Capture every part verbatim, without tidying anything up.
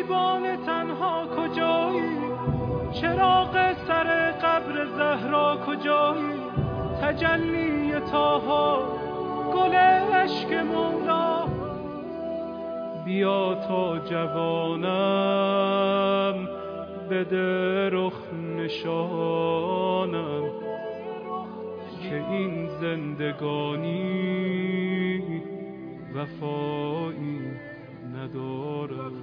دیوانه تنها کجایی؟ چراغ سر قبر زهرا کجایی؟ تجلی طاها گل عشق مولا، بیا تا جوانم بده رخ نشانم که این زندگانی وفایی ندارم.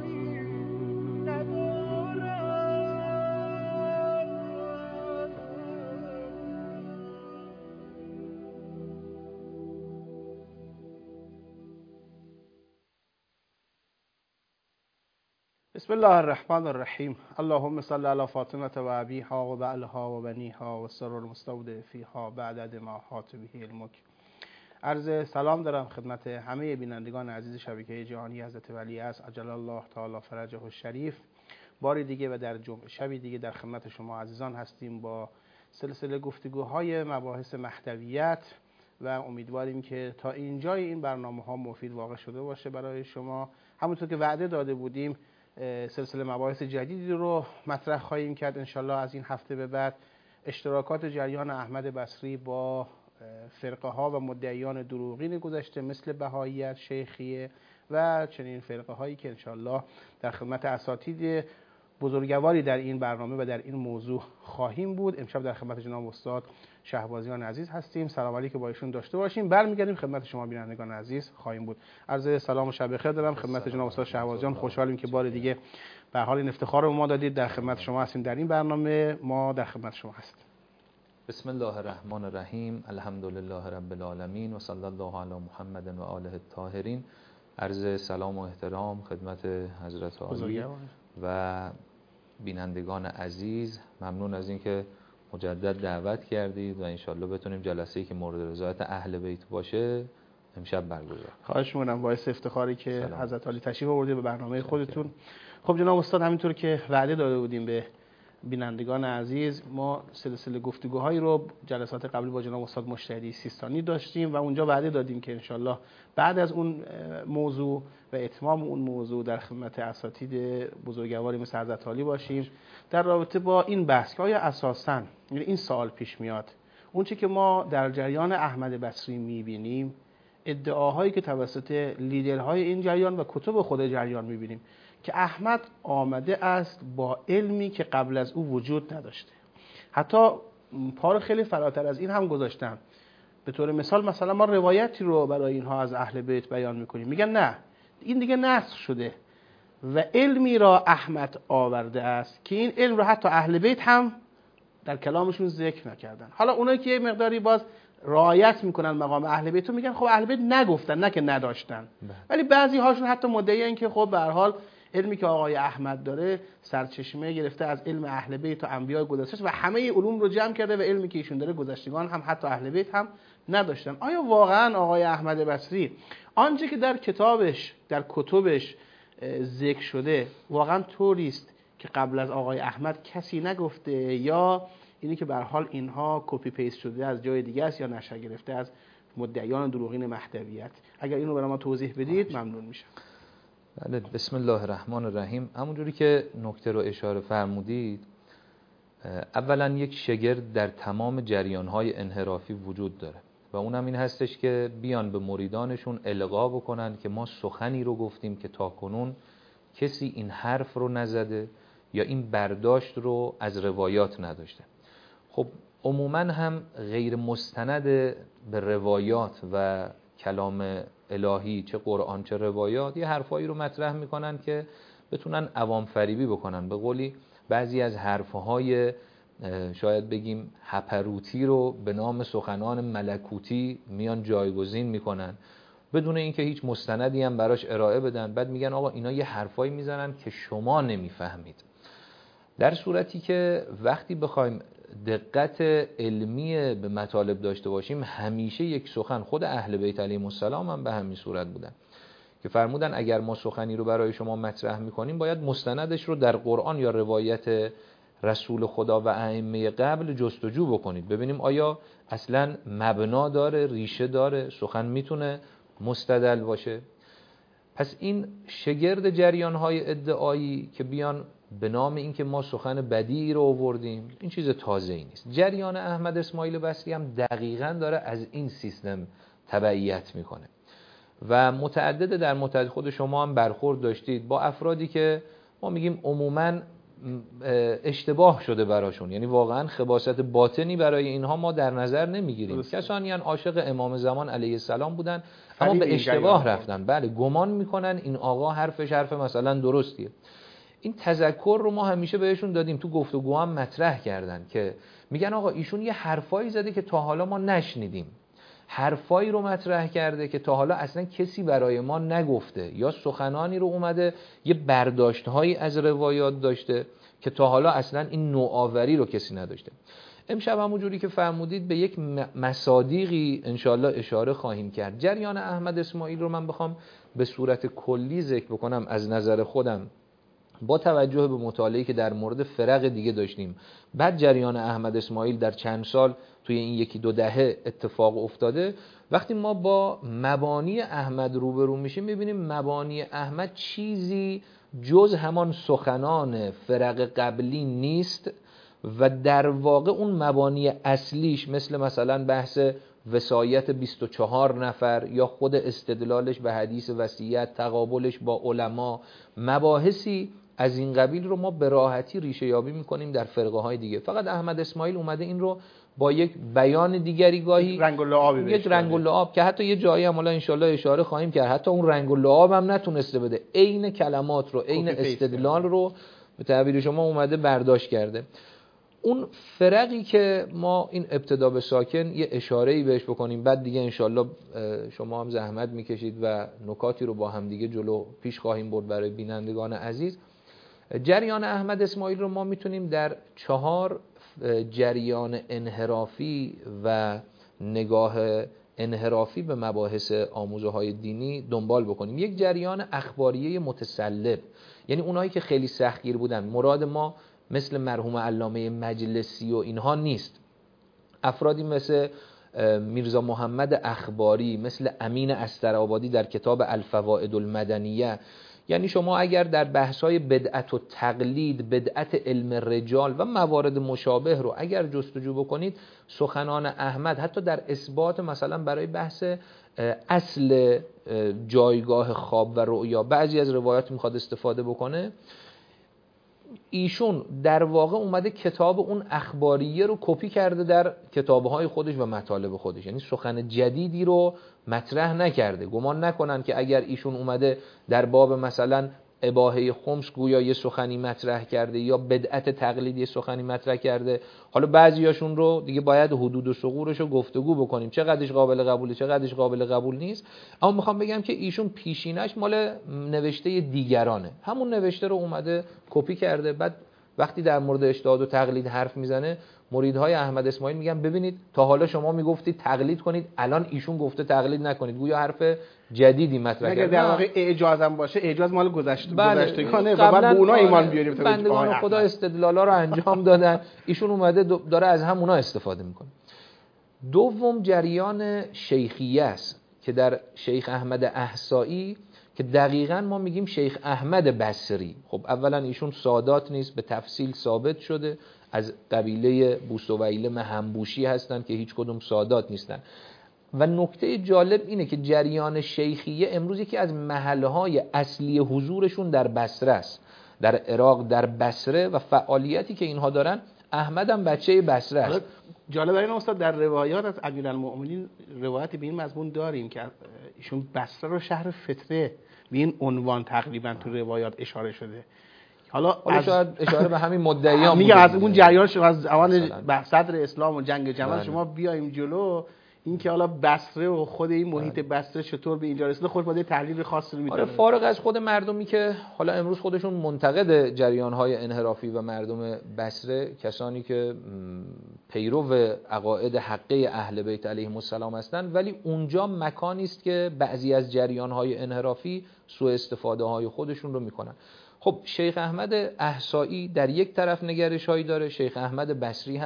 بسم الله الرحمن الرحیم. اللهم صل علی فاطمه و ابیها و بعلها و بنیها و سر المستودع فیها بعد ما حاط به علمک. عرض سلام دارم خدمت همه بینندگان عزیز شبکه جهانی حضرت ولی عصر عجل الله تعالی فرجه الشریف. باری دیگه و در جمعه شبی دیگه در خدمت شما عزیزان هستیم با سلسله گفتگوهای مباحث مهدویت و امیدواریم که تا اینجای این برنامه ها مفید واقع شده باشه برای شما. همونطور که وعده داده بودیم سلسله مباحث جدیدی رو مطرح خواهیم کرد انشالله از این هفته به بعد. اشتراکات جریان احمد بصری با فرقه ها و مدعیان دروغین گذشته مثل بهاییت، شیخیه و چنین فرقه هایی که انشالله در خدمت اساتید بزرگواری در این برنامه و در این موضوع خواهیم بود. امشب در خدمت جناب استاد شهبازیان عزیز هستیم. سلام علیکم با ایشون داشته باشیم. برمیگردیم خدمت شما بینندگان عزیز خواهیم بود. عرض سلام و شب بخیر دارم خدمت جناب استاد شهبازیان. خوشحالیم که بار دیگه به حال این افتخار رو ما دادید در خدمت شما هستیم. در این برنامه ما در خدمت شما هستیم. بسم الله الرحمن الرحیم. الحمدلله رب العالمین و صلی الله علی محمد و آله الطاهرین. عرض سلام و احترام خدمت حضرت عالی و بینندگان عزیز. ممنون از اینکه مجدد دعوت کردید و انشالله بتونیم جلسه‌ای که مورد رضایت اهل بیت باشه امشب برگزار. خواهش می‌کنم. باعث افتخاری که حضرت عالی تشریف آوردید به برنامه خودتون. خب جناب استاد، همینطور که وعده داده بودیم به بینندگان عزیز، ما سلسله گفتگوهایی رو جلسات قبلی با جناب استاد مشتهدی سیستانی داشتیم و اونجا وعده دادیم که انشالله بعد از اون موضوع و اتمام اون موضوع در خدمت اساتید بزرگواری مثل حضرت عالی باشیم در رابطه با این بحث که آیا اساساً این سوال پیش میاد اون چی که ما در جریان احمد بصری میبینیم، ادعاهایی که توسط لیدرهای این جریان و کتب خود جریان میبینیم که احمد آمده است با علمی که قبل از او وجود نداشته. حتی پار خیلی فراتر از این هم گذاشتن. به طور مثال مثلا ما روایتی رو برای اینها از اهل بیت بیان میکنیم، میگن نه این دیگه نسخ شده و علمی را احمد آورده است که این علم رو حتی اهل بیت هم در کلامشون ذکر نکردن. حالا اونایی که یه مقداری باز رعایت میکنن مقام اهل بیت رو میگن خب اهل بیت نگفتن، نه که نداشتن. ولی بعضی هاشون حتی مدعی ان که خب به هر حال علمی که آقای احمد داره سرچشمه گرفته از علم اهل بیت و انبیاء گذشته و همه علوم رو جمع کرده و علمی که ایشون داره گذشتگان هم حتی اهل بیت هم نداشتن. آیا واقعا آقای احمد بصری آنچه که در کتابش در کتبش ذکر شده واقعا طوری است که قبل از آقای احمد کسی نگفته، یا اینی که به هر حال اینها کپی پیست شده از جای دیگه است یا نشر گرفته از مدعیان دروغین مهدویت؟ اگر اینو برای ما توضیح بدید ممنون میشم. بله، بسم الله الرحمن الرحیم. همونجوری که نکته رو اشاره فرمودید، اولا یک شگرد در تمام جریان‌های انحرافی وجود داره و اونم این هستش که بیان به مریدانشون القا بکنن که ما سخنی رو گفتیم که تاکنون کسی این حرف رو نزده یا این برداشت رو از روایات نداشته. خب عموما هم غیر مستند به روایات و کلام الهی، چه قرآن چه روایات، یه حرفایی رو مطرح میکنن که بتونن عوام فریبی بکنن. به قولی بعضی از حرفهای شاید بگیم هپروتی رو به نام سخنان ملکوتی میان جایگزین میکنن بدون اینکه هیچ مستندی هم براش ارائه بدن. بعد میگن آقا اینا یه حرفایی میزنن که شما نمیفهمید. در صورتی که وقتی بخوایم دقت علمی به مطالب داشته باشیم، همیشه یک سخن، خود اهل بیت علیهم السلام هم به همین صورت بودن که فرمودن اگر ما سخنی رو برای شما مطرح میکنیم باید مستندش رو در قرآن یا روایت رسول خدا و ائمه قبل جستجو بکنید، ببینیم آیا اصلا مبنا داره، ریشه داره، سخن میتونه مستدل باشه. پس این شگرد جریان‌های ادعایی که بیان به نام این که ما سخن بدی رو آوردیم، این چیز تازه‌ای نیست. جریان احمد اسماعیل بصری هم دقیقاً داره از این سیستم تبعیت میکنه و متعدد در متعدد، خود شما هم برخورد داشتید با افرادی که ما میگیم عموماً اشتباه شده براشون، یعنی واقعاً خباثت باطنی برای اینها ما در نظر نمیگیریم. کسانی ان عاشق امام زمان علیه السلام بودن اما به اشتباه رفتن، بله گمان میکنن این آقا حرفش حرف مثلا درستیه. این تذکر رو ما همیشه بهشون دادیم، تو گفتگو هم مطرح کردن که میگن آقا ایشون یه حرفایی زده که تا حالا ما نشنیدیم، حرفایی رو مطرح کرده که تا حالا اصلا کسی برای ما نگفته، یا سخنانی رو اومده یه برداشت‌هایی از روایات داشته که تا حالا اصلا این نوآوری رو کسی نداشته. امشب همونجوری که فرمودید به یک مصادیقی انشالله اشاره خواهیم کرد. جریان احمد اسماعیل رو من بخوام به صورت کلی ذکر بکنم از نظر خودم، با توجه به مطالعه‌ای که در مورد فرق دیگه داشتیم، بعد جریان احمد اسماعیل در چند سال توی این یکی دو دهه اتفاق افتاده، وقتی ما با مبانی احمد روبرو میشیم میبینیم مبانی احمد چیزی جز همان سخنان فرق قبلی نیست و در واقع اون مبانی اصلیش مثل مثلا بحث وصایت بیست و چهار نفر یا خود استدلالش به حدیث وصیت، تقابلش با علما، مباحثی از این قبیل رو ما به راحتی ریشه یابی میکنیم در فرقه های دیگه. فقط احمد اسماعیل اومده این رو با یک بیان دیگری گاهی رنگ و لعابی یک رنگ و لعاب که حتی یه جایی هم حالا انشالله اشاره خواهیم کرد، حتی اون رنگ و لعاب هم نتونسته بده، عین کلمات رو، عین استدلال رو به تعبیر شما اومده برداشت کرده. اون فرقی که ما این ابتدا به ساکن یه اشاره‌ای بهش بکنیم، بعد دیگه انشالله شما هم زحمت میکشید و نکاتی رو با هم دیگه جلو پیش خواهیم برد برای بینندگان عزیز. جریان احمد اسماعیل رو ما میتونیم در چهار جریان انحرافی و نگاه انحرافی به مباحث آموزه های دینی دنبال بکنیم. یک جریان اخباریه متسلب، یعنی اونایی که خیلی سختگیر بودن. مراد ما مثل مرحوم علامه مجلسی و اینها نیست، افرادی مثل میرزا محمد اخباری، مثل امین استرآبادی در کتاب الفوائد المدنیه. یعنی شما اگر در بحث‌های بدعت و تقلید، بدعت علم رجال و موارد مشابه رو اگر جستجو بکنید، سخنان احمد حتی در اثبات مثلا برای بحث اصل جایگاه خواب و رؤیا، بعضی از روایات میخواد استفاده بکنه، ایشون در واقع اومده کتاب اون اخباریه رو کپی کرده در کتابهای خودش و مطالب خودش، یعنی سخن جدیدی رو مطرح نکرده. گمان نکنن که اگر ایشون اومده در باب مثلا اباحه خمس گویا یه سخنی مطرح کرده یا بدعت تقلیدی سخنی مطرح کرده، حالا بعضیاشون رو دیگه باید حدود و ثغورش رو گفتگو بکنیم چقدرش قابل قبوله چقدرش قابل قبول نیست. اما میخوام بگم که ایشون پیشینش مال نوشته دیگرانه، همون نوشته رو اومده کپی کرده. بعد وقتی در مورد اجتهاد و تقلید حرف میزنه، مریدهای احمد اسماعیل میگن ببینید تا حالا شما میگفتید تقلید کنید، الان ایشون گفته تقلید نکنید، گویا حرف جدیدی مطرح کرده. اگه در واقع اعجازم باشه، اعجاز مال گذشته بله. گذشتگانه و بعد به اونها ایمان بیاریم. بندگان خدا استدلالا رو انجام دادن، ایشون اومده داره از همونا استفاده میکنه. دوم جریان شیخیه است که در شیخ احمد احصایی که دقیقاً ما میگیم شیخ احمد بصری. خب اولا ایشون سادات نیست، به تفصیل ثابت شده، از قبیله بوسویلم همبوشی هستن که هیچ کدوم سادات نیستن. و نکته جالب اینه که جریان شیخیه امروز یکی از محلهای اصلی حضورشون در بصره است، در عراق، در بصره، و فعالیتی که اینها دارن. احمد هم بچه بصره است. جالب این استاد در روایات از امیرالمؤمنین روایتی به این مضمون داریم که ایشون بصره رو شهر فتره به این عنوان تقریبا تو روایات اشاره شده. حالا از شاید اشاره به همین مدعیان میگه از اون جریان شما از اول صدر اسلام و جنگ جمل شما بیایم جلو، این که حالا بصره و خود این محیط بصره چطور به اینجا رسیده خود باید تحلیل خاصی رو می‌کنه. آره، فارغ از خود مردمی که حالا امروز خودشون منتقد جریان‌های انحرافی و مردم بصره، کسانی که پیرو عقاید حقه اهل بیت علیهم السلام هستند، ولی اونجا مکانی است که بعضی از جریان‌های انحرافی سوء استفاده‌های خودشون رو می‌کنن. خب شیخ احمد احصایی در یک طرف نگرش‌هایی داره، شیخ احمد بصری هم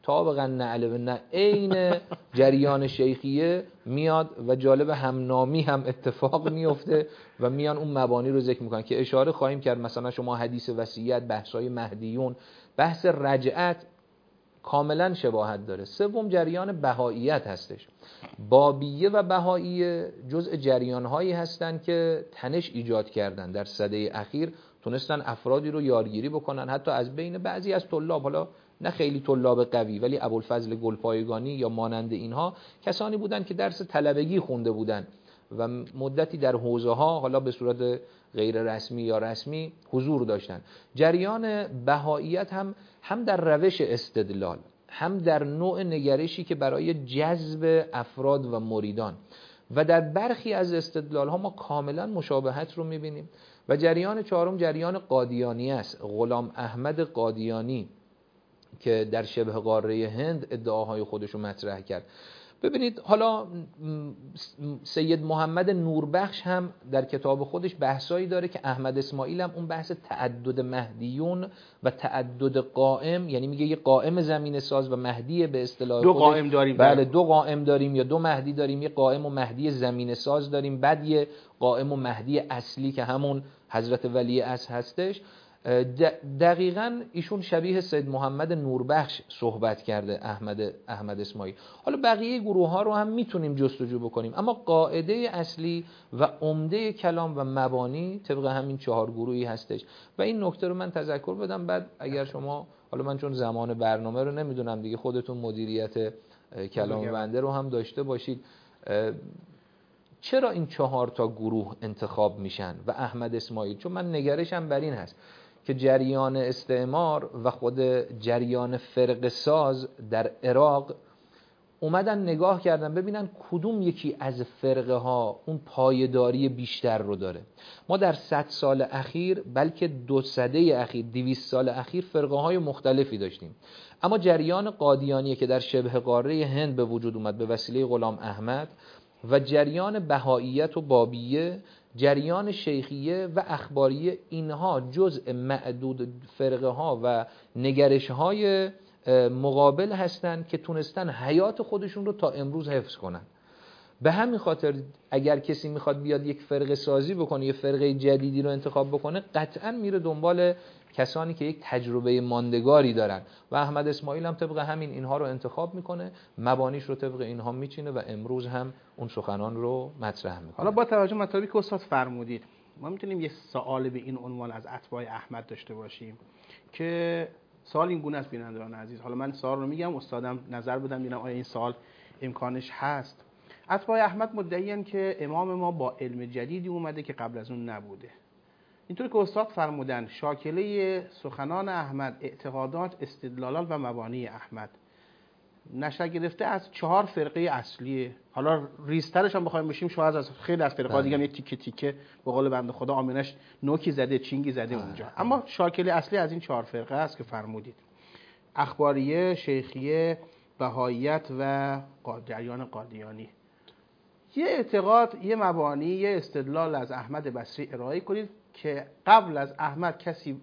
طابقا نعل به نه عین جریان شیخیه میاد و جالب همنامی هم اتفاق میفته و میان اون مبانی رو ذکر میکنن که اشاره خواهیم کرد. مثلا شما حدیث وصیت، بحث‌های مهدیون، بحث رجعت کاملا شباهت داره. سوم جریان بهاییت هستش. بابیه و بهاییه جزء جریان‌هایی هستند که تنش ایجاد کردن در سده اخیر، تونستن افرادی رو یارگیری بکنن، حتی از بین بعضی از طلاب، حالا نه خیلی طلاب قوی، ولی ابوالفضل گلپایگانی یا مانند اینها کسانی بودن که درس طلبگی خونده بودن و مدتی در حوزه ها حالا به صورت غیر رسمی یا رسمی حضور داشتن. جریان بهاییت هم هم در روش استدلال، هم در نوع نگرشی که برای جذب افراد و مریدان و در برخی از استدلال ها ما کاملا مشابهت رو میبینیم. و جریان چهارم جریان قادیانی است. غلام احمد قادیانی که در شبه قاره هند ادعاهای خودش رو مطرح کرد. ببینید حالا سید محمد نوربخش هم در کتاب خودش بحثایی داره که احمد اسماعیل هم اون بحث تعدد مهدیون و تعدد قائم، یعنی میگه یه قائم زمین ساز و مهدی به اصطلاح دو خودش. قائم داریم. بله دو قائم داریم یا دو مهدی داریم، یه قائم و مهدی زمین ساز داریم، بعد یه قائم و مهدی اصلی که همون حضرت ولی اصل هستش. دقیقاً ایشون شبیه سید محمد نوربخش صحبت کرده احمد احمد اسماعیل. حالا بقیه گروه ها رو هم میتونیم جستجو بکنیم، اما قاعده اصلی و عمده کلام و مبانی طبق همین چهار گروهی هستش. و این نکته رو من تذکر بدم، بعد اگر شما، حالا من چون زمان برنامه رو نمیدونم دیگه، خودتون مدیریت کلام بنده رو هم داشته باشید، چرا این چهار تا گروه انتخاب میشن و احمد اسماعیل؟ چون من نگرشم بر این هست که جریان استعمار و خود جریان فرقه ساز در عراق اومدن نگاه کردن ببینن کدوم یکی از فرقه ها اون پایداری بیشتر رو داره. ما در صد سال اخیر، بلکه دو سده اخیر، دویست سال اخیر فرقه های مختلفی داشتیم، اما جریان قادیانی که در شبه قاره هند به وجود اومد به وسیله غلام احمد و جریان بهاییت و بابیه، جریان شیخیه و اخباریه، اینها جزء معدود فرقه ها و نگرش های مقابل هستند که تونستن حیات خودشون رو تا امروز حفظ کنن. به همین خاطر اگر کسی میخواد بیاد یک فرقه سازی بکنه، یک فرقه جدیدی رو انتخاب بکنه، قطعا میره دنبال کسانی که یک تجربه ماندگاری دارن و احمد اسماعیل هم طبق همین اینها رو انتخاب میکنه، مبانیش رو طبق اینها میچینه و امروز هم اون سخنان رو مطرح میکنه. حالا با توجه به مطالبی که استاد فرمودید، ما میتونیم یه سوال به این عنوان از اتباع احمد داشته باشیم که سوال این گونه است بینندگان عزیز. حالا من سوال رو میگم، استادم نظر بدم ببینم آیا این سوال امکانش هست. اتباع احمد مدعیان که امام ما با علم جدیدی اومده که قبل از اون نبوده. اینطور که استاد فرمودن شاکله سخنان احمد اعتقادات، استدلالات و مبانی احمد نشأ گرفته از چهار فرقه اصلیه. حالا ریزترش هم بخوایم بشیم شاید از خیلی از فرقه‌ها دیگه هم یک تیکه تیکه به قول بنده خدا آمینش نوکی زده، چینگی زده اونجا، اما شاکله اصلی از این چهار فرقه است که فرمودید: اخباریه، شیخیه، بهاییت و جریان قادیانی. یه اعتقاد، یه مبانی، یه استدلال از احمد بصری ارائه کنید که قبل از احمد کسی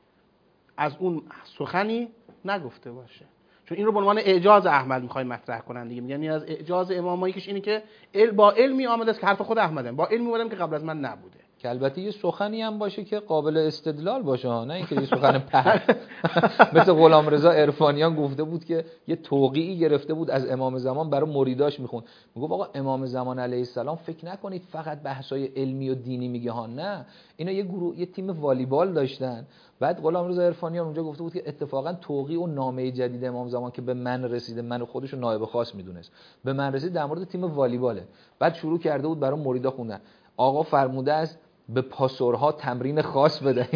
از اون سخنی نگفته باشه، چون این رو به عنوان اعجاز احمد میخوایم مطرح کنن دیگه. میگن این از اعجاز امامایی که اینه که با علمی آمده است که حرف خود احمده، با علمی اومدن که قبل از من نبوده، که البته یه سخنی هم باشه که قابل استدلال باشه، نه اینکه یه سخن پرت. مثل غلامرضا عرفانیان گفته بود که یه توقیعی گرفته بود از امام زمان برای مریداش میخوند، میگفت آقا امام زمان علیه السلام فکر نکنید فقط بحثای علمی و دینی میگه ها، نه، اینا یه گروه، یه تیم والیبال داشتن. بعد غلامرضا عرفانیان اونجا گفته بود که اتفاقا توقیع و نامه جدید امام زمان که به من رسیده، من خودش رو نایب خاص میدونست، به من رسید در مورد تیم والیباله. بعد شروع کرده بود برای مریدا خوندن. آقا فرموده است به پاسورها تمرین خاص بدهید،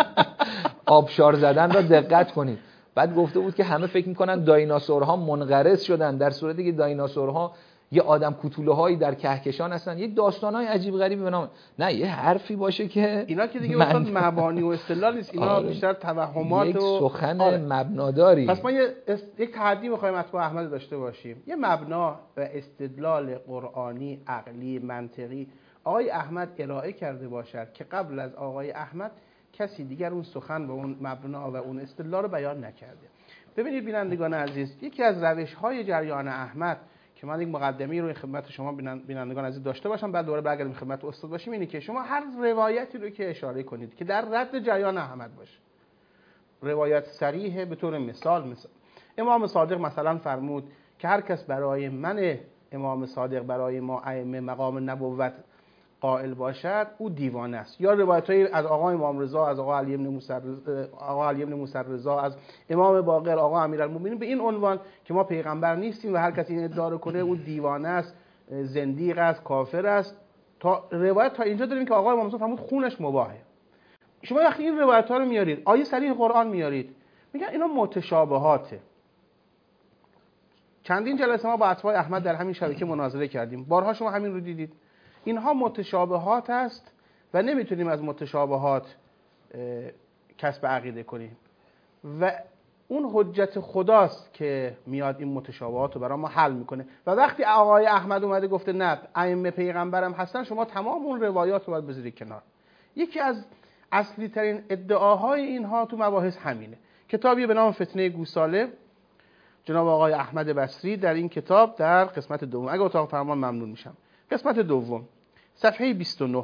آبشار زدن را دقت کنید. بعد گفته بود که همه فکر میکنن دایناسورها منقرض شدن، در صورتی که دایناسورها یه آدم کوتوله هایی در کهکشان هستن. یه داستانای عجیب غریبی به نام، نه یه حرفی باشه که اینا که دیگه من... اصلا مبانی و استدلال نیست، اینا آره. بیشتر توهمات یک و سخن آره. مبناداری. پس ما یه است... یک تحدی می‌خوایم اتباع احمد داشته باشیم، یه مبنا و استدلال قرآنی، عقلی، منطقی آقای احمد ارائه کرده باشد که قبل از آقای احمد کسی دیگر اون سخن و اون مبنا و اون استدلال رو بیان نکرده. ببینید بینندگان عزیز، یکی از روش‌های جریان احمد که من یک مقدمه‌ای رو خدمت شما بینندگان عزیز داشته باشم، بعد دوباره برگردیم خدمت استاد باشیم، اینه که شما هر روایتی رو که اشاره کنید که در رد جریان احمد باشه، روایت صریح، به طور مثال مثلا امام صادق مثلا فرمود که هر کس برای من امام صادق برای ما ائمه مقام نبوت قائل باشد او دیوانه است. یا روایت‌های از آقا امام رضا، از آقا علی بن موسی آقا علی بن موسی رضا، از امام باقر، آقا امیرالمومنین به این عنوان که ما پیغمبر نیستیم و هر کسی این ادعا رو کنه او دیوانه است، زندیق است، کافر است. تا روایت تا اینجا داریم که آقا امام رضا فرمود خونش مباحه. شما وقتی این روایت‌ها رو میارید، آیه صریح قرآن میارید، میگن اینا متشابهاته. چندین جلسه ما با اتباع احمد در همین شبکه مناظره کردیم، بارها شما همین رو دیدید. اینها متشابهات است و نمیتونیم از متشابهات کسب عقیده کنیم و اون حجت خداست که میاد این متشابهات رو برای ما حل میکنه. و وقتی آقای احمد اومده گفته نه ائمه پیغمبرم هستن، شما تمام اون روایات رو باید بذارید کنار. یکی از اصلی ترین ادعاهای اینها تو مباحث همینه. کتابی به نام فتنه گوساله، جناب آقای احمد بصری در این کتاب در قسمت دوم، اگه اتاق فرمان ممنون میشم، قسمت دوم صفحه بیست و نه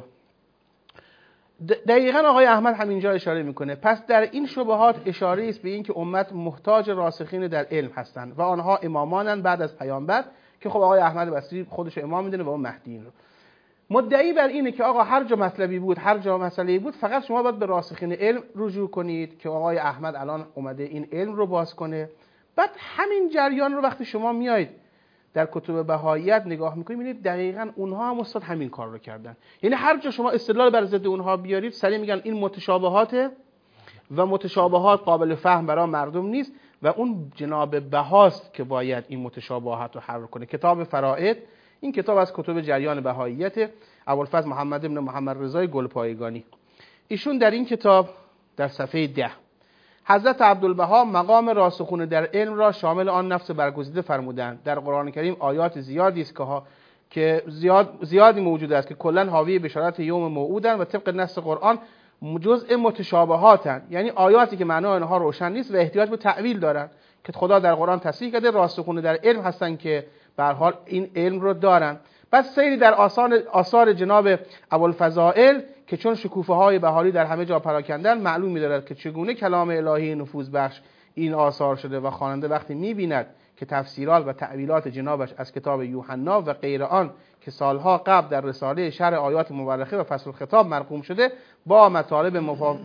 دقیقاً آقای احمد همینجا اشاره میکنه. پس در این شبهات اشاره است به این که امت محتاج راسخین در علم هستند و آنها امامانند بعد از پیامبر، که خب آقای احمد بصری خودش امام میدونه و اون مهدیین رو. مدعی بر اینه که آقا هر جا مطلبی بود، هر جا مسئله‌ای بود، فقط شما باید به راسخین علم رجوع کنید که آقای احمد الان اومده این علم رو باز کنه. بعد همین جریان رو وقتی شما میایید در کتب بهاییت نگاه میکنید، میبینید دقیقاً اونها هم استاد همین کار رو کردن. یعنی هر جا شما استدلال بر ضد اونها بیارید، سریع میگن این متشابهاته و متشابهات قابل فهم برای مردم نیست و اون جناب بهاست که باید این متشابهات رو حل کنه. کتاب فرائد، این کتاب از کتب جریان بهاییت، ابوالفضل محمد ابن محمد رضای گلپایگانی. ایشون در این کتاب در صفحه ده حضرت عبدالبها مقام راسخون در علم را شامل آن نفس برگزیده فرمودند. در قرآن کریم آیات زیادی است که ها که زیاد زیادی موجود است که کلا حاوی بشارت یوم موعودند و طبق نص قرآن جزء متشابهاتند، یعنی آیاتی که معنای آنها روشن نیست و احتیاج به تأویل دارند که خدا در قرآن تصریح کرده راسخون در علم هستند که به هر حال این علم رو دارن. بس سیری در آثار آثار جناب ابوالفضائل که چون شکوفه های بهاری در همه جا پراکندن، معلوم می‌دارد که چگونه کلام الهی نفوذ بخش این آثار شده و خواننده وقتی می‌بیند که تفسیرات و تأویلات جنابش از کتاب یوحنا و غیر آن که سالها قبل در رساله شرح آیات مورخه و فصل الخطاب مرقوم شده با مطالب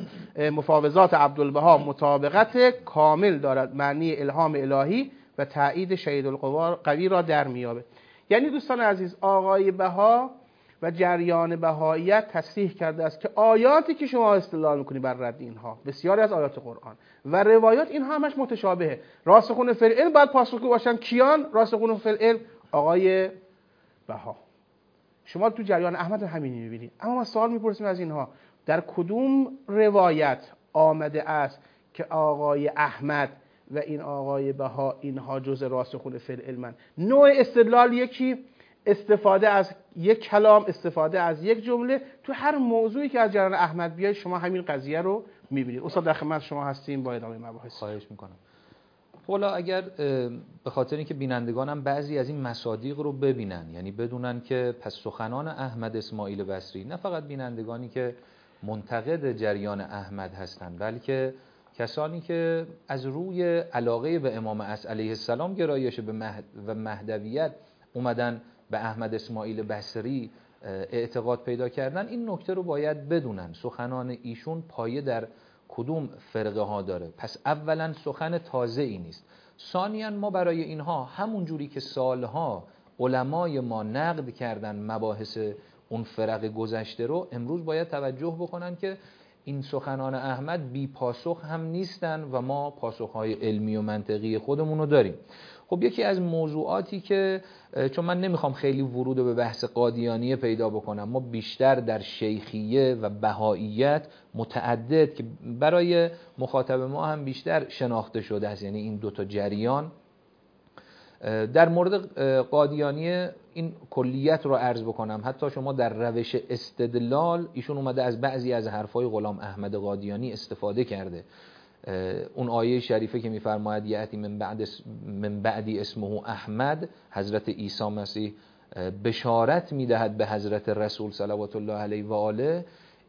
مفاوضات عبدالبها مطابقت کامل دارد، معنی الهام الهی و تایید شهید القوی را در میابه. یعنی دوستان عزیز، آقای بها و جریان بهاییت تصریح کرده است که آیاتی که شما استدلال میکنید بر رد اینها، بسیاری از آیات قرآن و روایات، اینها همش متشابهه. راسخون فی العلم باید پاسخگو باشن. کیان راسخون فی العلم؟ آقای بها. شما تو جریان احمد همینی میبینید. اما ما سوال میپرسیم از اینها، در کدوم روایت آمده است که آقای احمد و این آقای بها اینها جز راسخون فی العلم؟ نوع استدلال یکی، استفاده از یک کلام، استفاده از یک جمله، تو هر موضوعی که از جریان احمد بیاید شما همین قضیه رو میبینید. استاد در خدمت شما هستیم با ادامه مباحث. خواهش میکنم. حالا اگر به خاطر اینکه بینندگانم بعضی از این مصادیق رو ببینن، یعنی بدونن که پس سخنان احمد اسماعیل بصری نه فقط بینندگانی که منتقد جریان احمد هستند، بلکه کسانی که از روی علاقه به امام عصر علیه السلام گرایش به مهد و مهدویت اومدن به احمد اسماعیل بصری اعتقاد پیدا کردن، این نکته رو باید بدونن. سخنان ایشون پایه در کدوم فرقه ها داره؟ پس اولا سخن تازه ای نیست. ثانیاً ما برای اینها همون جوری که سالها علمای ما نقد کردن مباحث اون فرق گذشته رو، امروز باید توجه بکنن که این سخنان احمد بی پاسخ هم نیستن و ما پاسخهای علمی و منطقی خودمون رو داریم. خب یکی از موضوعاتی که، چون من نمیخوام خیلی ورود به بحث قادیانیه پیدا بکنم، ما بیشتر در شیخیه و بهاییت متعدد که برای مخاطب ما هم بیشتر شناخته شده است، یعنی این دوتا جریان در مورد قادیانی این کلیت رو عرض بکنم، حتی شما در روش استدلال ایشون اومده از بعضی از حرفای غلام احمد قادیانی استفاده کرده. اون آیه شریفه که میفرماید یأتی من بعد من بعدی اسمه احمد، حضرت عیسی مسیح بشارت میدهد به حضرت رسول صلوات الله علیه و آله.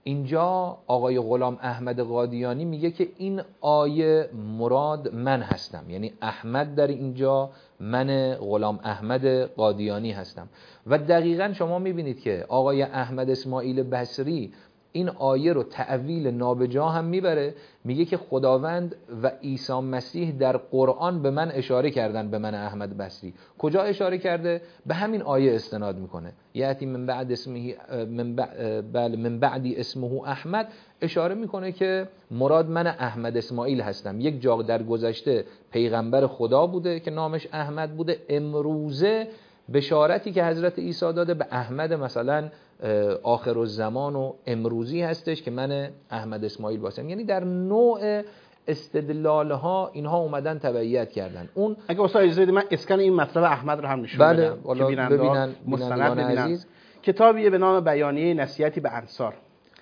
اینجا آقای غلام احمد قادیانی میگه که این آیه مراد من هستم، یعنی احمد در اینجا من غلام احمد قادیانی هستم. و دقیقاً شما میبینید که آقای احمد اسماعیل بصری این آیه رو تأویل نابجا هم میبره، میگه که خداوند و عیسی مسیح در قرآن به من اشاره کردن، به من احمد بصری. کجا اشاره کرده؟ به همین آیه استناد میکنه. یأتی من بعد اسمه من بعد من بعدی اسمه احمد، اشاره میکنه که مراد من احمد اسماعیل هستم. یک جا در گذشته پیغمبر خدا بوده که نامش احمد بوده، امروزه بشارتی که حضرت عیسی داده به احمد مثلا آخر الزمان و امروزی هستش که من احمد اسماعیل باشم. یعنی در نوع استدلال ها اینها اومدن تبعیت کردن. اون اگه استاد اجازه بدید من اسکن این مطلب احمد رو هم نشون بله، بدم که بیننده ببینن مستند ببینن. عزیز. کتابیه به نام بیانیه نصیحتی به انصار.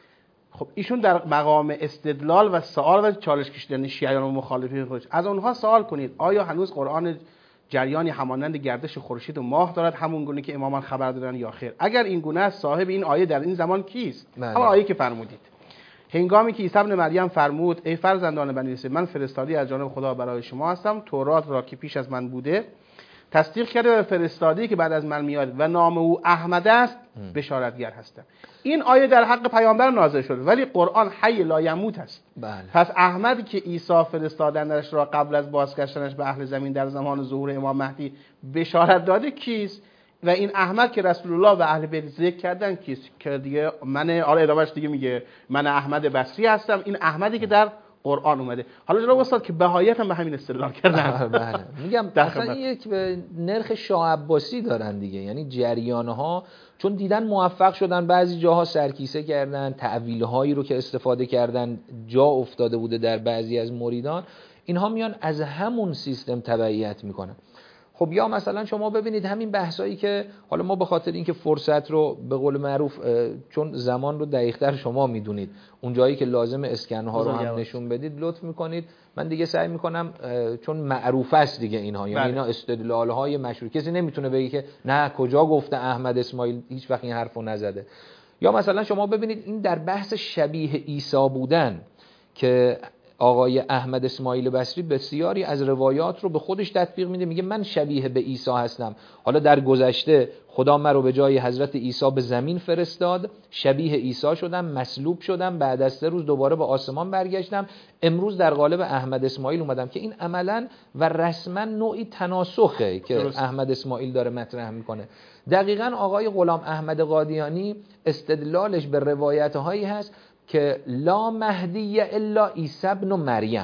خب ایشون در مقام استدلال و سوال و چالش کشیدن شیعیان و مخالفین خودش از اونها سوال کنید آیا هنوز قرآن جریانی همانند گردش خورشید و ماه دارد همون گونه که امامان خبر دادن یا خیر؟ اگر این گونه است صاحب این آیه در این زمان کیست؟ همون آیه که فرمودید هنگامی که عیسی ابن مریم فرمود ای فرزندان بنی اسرائیل من فرستادی از جانب خدا برای شما هستم، تورات را که پیش از من بوده تصدیق کرده و فرستادی که بعد از من میاد و نام او احمد است بشارتگر هستم. این آیه در حق پیامبر نازل شده ولی قرآن حی لا یموت است. بله. پس احمدی که عیسی فرستادنش را قبل از بازگشتنش به اهل زمین در زمان ظهور امام مهدی بشارت داده کیست؟ و این احمد که رسول الله و اهل بیت ذکر کردن کیست؟ که دیگه من آره ادامهش دیگه میگه من احمد بصری هستم، این احمدی که در قرآن اومده. حالا جناب استاد که بهایت هم به همین استدلال کردن. بله. میگم اصلا یک به نرخ شاه عباسی دارن دیگه، یعنی جریانها چون دیدن موفق شدن بعضی جاها سرکیسه کردن، تعویل‌هایی رو که استفاده کردن جا افتاده بوده در بعضی از مریدان، اینها میان از همون سیستم تبعیت میکنن. خب یا مثلا شما ببینید همین بحثایی که حالا ما به خاطر اینکه فرصت رو به قول معروف چون زمان رو دقیق‌تر شما میدونید، اون جایی که لازم اسکن‌ها رو هم نشون بدید لطف میکنید. من دیگه سعی میکنم چون معروف است دیگه اینها، یعنی اینا استدلال‌های مشهور، کسی نمیتونه بگه که نه کجا گفته احمد اسماعیل هیچ وقت این حرفو نزده. یا مثلا شما ببینید این در بحث شبیه عیسی بودن که آقای احمد اسماعیل بصری بسیاری از روایات رو به خودش تطبیق میده، میگه من شبیه به عیسی هستم. حالا در گذشته خدا من رو به جای حضرت عیسی به زمین فرستاد، شبیه عیسی شدم، مصلوب شدم، بعد از سه روز دوباره به آسمان برگشتم، امروز در قالب احمد اسماعیل اومدم. که این عملا و رسما نوعی تناسخه که درست. احمد اسماعیل داره مطرح میکنه. دقیقاً آقای غلام احمد قادیانی استدلالش به روایت هایی هست که لا مهدی الا عیسی ابن مریم.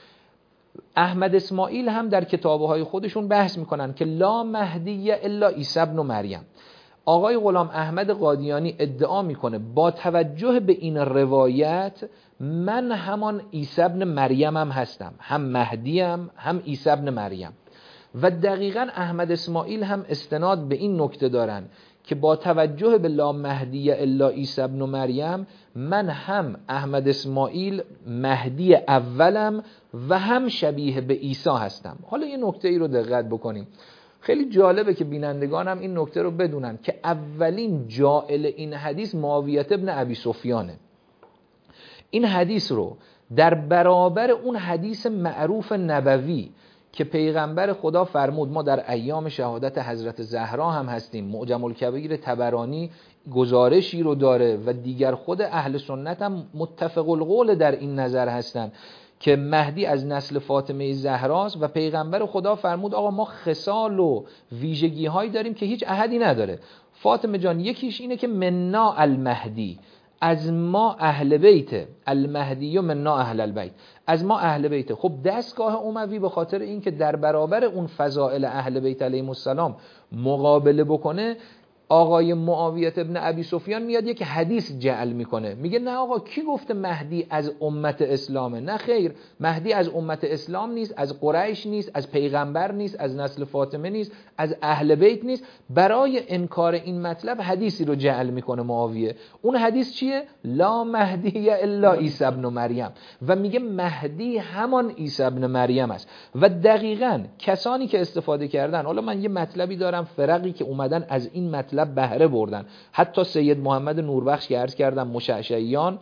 احمد اسماعیل هم در کتابهای خودشون بحث میکنن که لا مهدی الا عیسی ابن مریم. آقای غلام احمد قادیانی ادعا میکنه با توجه به این روایت من همان عیسی ابن مریم هم هستم، هم مهدی هم هم عیسی ابن مریم. و دقیقاً احمد اسماعیل هم استناد به این نکته دارن که با توجه به لا مهدی الا عیسی ابن مریم من هم احمد اسماعیل مهدی اولم و هم شبیه به عیسی هستم. حالا یه نکته ای رو دقت بکنیم، خیلی جالبه که بینندگانم این نکته رو بدونن که اولین جائل این حدیث معاویه ابن ابی سفیانه. این حدیث رو در برابر اون حدیث معروف نبوی که پیغمبر خدا فرمود ما در ایام شهادت حضرت زهرا هم هستیم، معجم الکبیر طبرانی گزارشی رو داره و دیگر خود اهل سنت هم متفق القول در این نظر هستن که مهدی از نسل فاطمه زهراست و پیغمبر خدا فرمود آقا ما خصال و ویژگی هایی داریم که هیچ احدی نداره. فاطمه جان یکیش اینه که منا المهدی، از ما اهل بیت، المهدی و منا اهل البیت، از ما اهل بیت. خب دستگاه اموی به خاطر اینکه در برابر اون فضائل اهل بیت علیهم السلام مقابله بکنه، آقای معاویه ابن ابی سفیان میاد یک حدیث جعل میکنه، میگه نه آقا کی گفته مهدی از امت اسلامه؟ نه خیر، مهدی از امت اسلام نیست، از قریش نیست، از پیغمبر نیست، از نسل فاطمه نیست، از اهل بیت نیست. برای انکار این مطلب حدیثی رو جعل میکنه معاویه. اون حدیث چیه؟ لا مهدی الا عیسی ابن مریم، و میگه مهدی همان عیسی ابن مریم است. و دقیقاً کسانی که استفاده کردن، حالا من یه مطلبی دارم، فرقی که اومدن از این مطلب بهره بردن، حتی سید محمد نوربخش که عرض کردم مشعشعیان،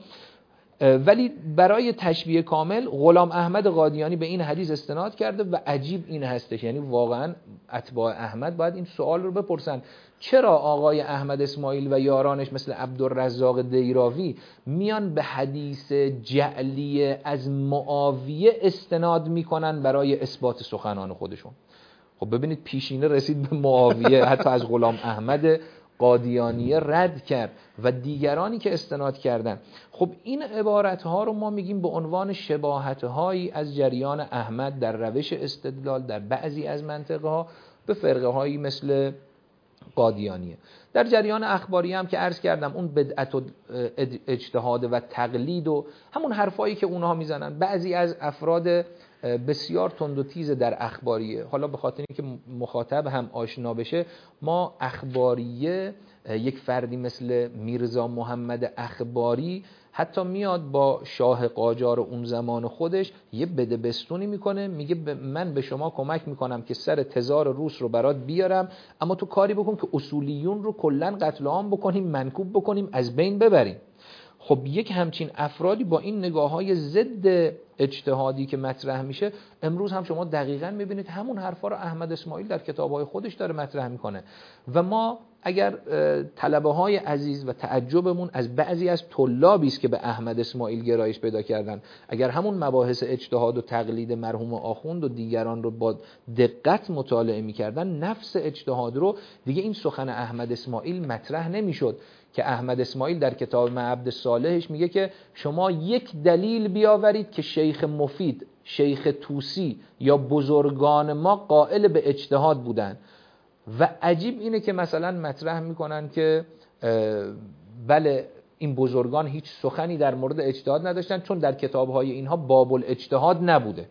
ولی برای تشبیه کامل غلام احمد قادیانی به این حدیث استناد کرده و عجیب این هستش. یعنی واقعا اتباع احمد باید این سوال رو بپرسن، چرا آقای احمد اسماعیل و یارانش مثل عبدالرزاق دیراوی میان به حدیث جعلی از معاویه استناد میکنن برای اثبات سخنان خودشون؟ خب ببینید پیشینه رسید به معاویه، حتی از غلام احمد قادیانیه رد کرد و دیگرانی که استناد کردن. خب این عبارتها رو ما میگیم به عنوان شباهتهایی از جریان احمد در روش استدلال در بعضی از منطقه ها به فرقه هایی مثل قادیانیه. در جریان اخباری هم که عرض کردم اون بدعت و اجتهاد و تقلید و همون حرفایی که اونها میزنن، بعضی از افراد بسیار تند و تیز در اخباریه، حالا به خاطر اینکه مخاطب هم آشنا بشه، ما اخباریه یک فردی مثل میرزا محمد اخباری حتی میاد با شاه قاجار اون زمان خودش یه بده بستونی میکنه، میگه من به شما کمک میکنم که سر تزار روس رو برات بیارم، اما تو کاری بکن که اصولیون رو کلن قتل عام بکنیم، منکوب بکنیم، از بین ببریم. خب یک همچین افرادی با این نگاه‌های ضد اجتهادی که مطرح میشه، امروز هم شما دقیقاً میبینید همون حرفا رو احمد اسماعیل در کتاب‌های خودش داره مطرح میکنه. و ما اگر طلبه‌های عزیز و تعجبمون از بعضی از طلابی است که به احمد اسماعیل گرایش پیدا کردن، اگر همون مباحث اجتهاد و تقلید مرحوم آخوند و دیگران رو با دقت مطالعه میکردن، نفس اجتهاد رو دیگه این سخن احمد اسماعیل مطرح نمیشد که احمد اسماعیل در کتاب معبد صالحش میگه که شما یک دلیل بیاورید که شیخ مفید، شیخ توسی یا بزرگان ما قائل به اجتهاد بودن. و عجیب اینه که مثلا مطرح میکنن که بله این بزرگان هیچ سخنی در مورد اجتهاد نداشتن چون در کتابهای اینها باب الاجتهاد نبوده.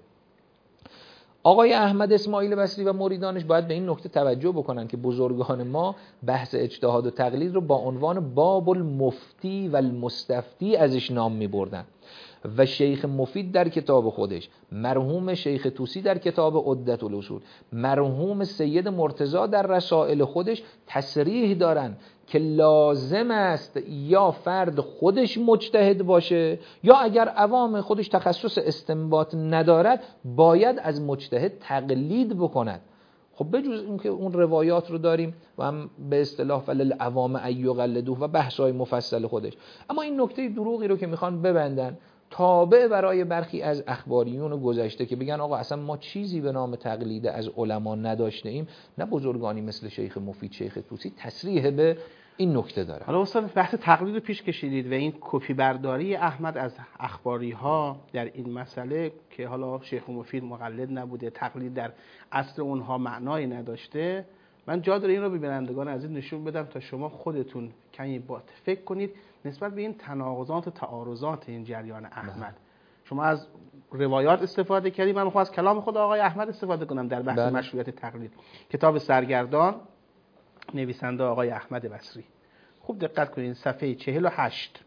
آقای احمد اسماعیل بصری و مریدانش باید به این نکته توجه بکنن که بزرگان ما بحث اجتهاد و تقلید رو با عنوان باب المفتی و المستفتی ازش نام می بردن. و شیخ مفید در کتاب خودش، مرحوم شیخ توسی در کتاب عدت الاصول، مرحوم سید مرتضی در رسائل خودش تصریح دارن که لازم است یا فرد خودش مجتهد باشه یا اگر عوام خودش تخصص استنباط ندارد باید از مجتهد تقلید بکند. خب بجز اینکه اون روایات رو داریم و هم به اصطلاح فلل عوام ایقلدوه و بحث‌های مفصل خودش. اما این نکته دروغی رو که میخوان ببندن تابع برای برخی از اخباریون گذشته که بگن آقا اصلا ما چیزی به نام تقلید از علما نداشته ایم، نه بزرگانی مثل شیخ مفید، شیخ توسی تصریح به این نکته داره. حالا استاد بحث تقلید رو پیش کشیدید و این کپی برداری احمد از اخباری ها در این مسئله که حالا شیخ مفید مقلد نبوده، تقلید در اصل اونها معنایی نداشته، من جا داره این رو به بینندگان عزیز نشون بدم تا شما خودتون کمی با فکر کنید نسبت به این تناقضات و تعارضات این جریان احمد. شما از روایات استفاده کردید، من میخوام از کلام خود آقای احمد استفاده کنم در بحث مشروعیت تقلید. کتاب سرگردان، نویسنده آقای احمد بصری. خوب دقت کنید، صفحه چهل و هشت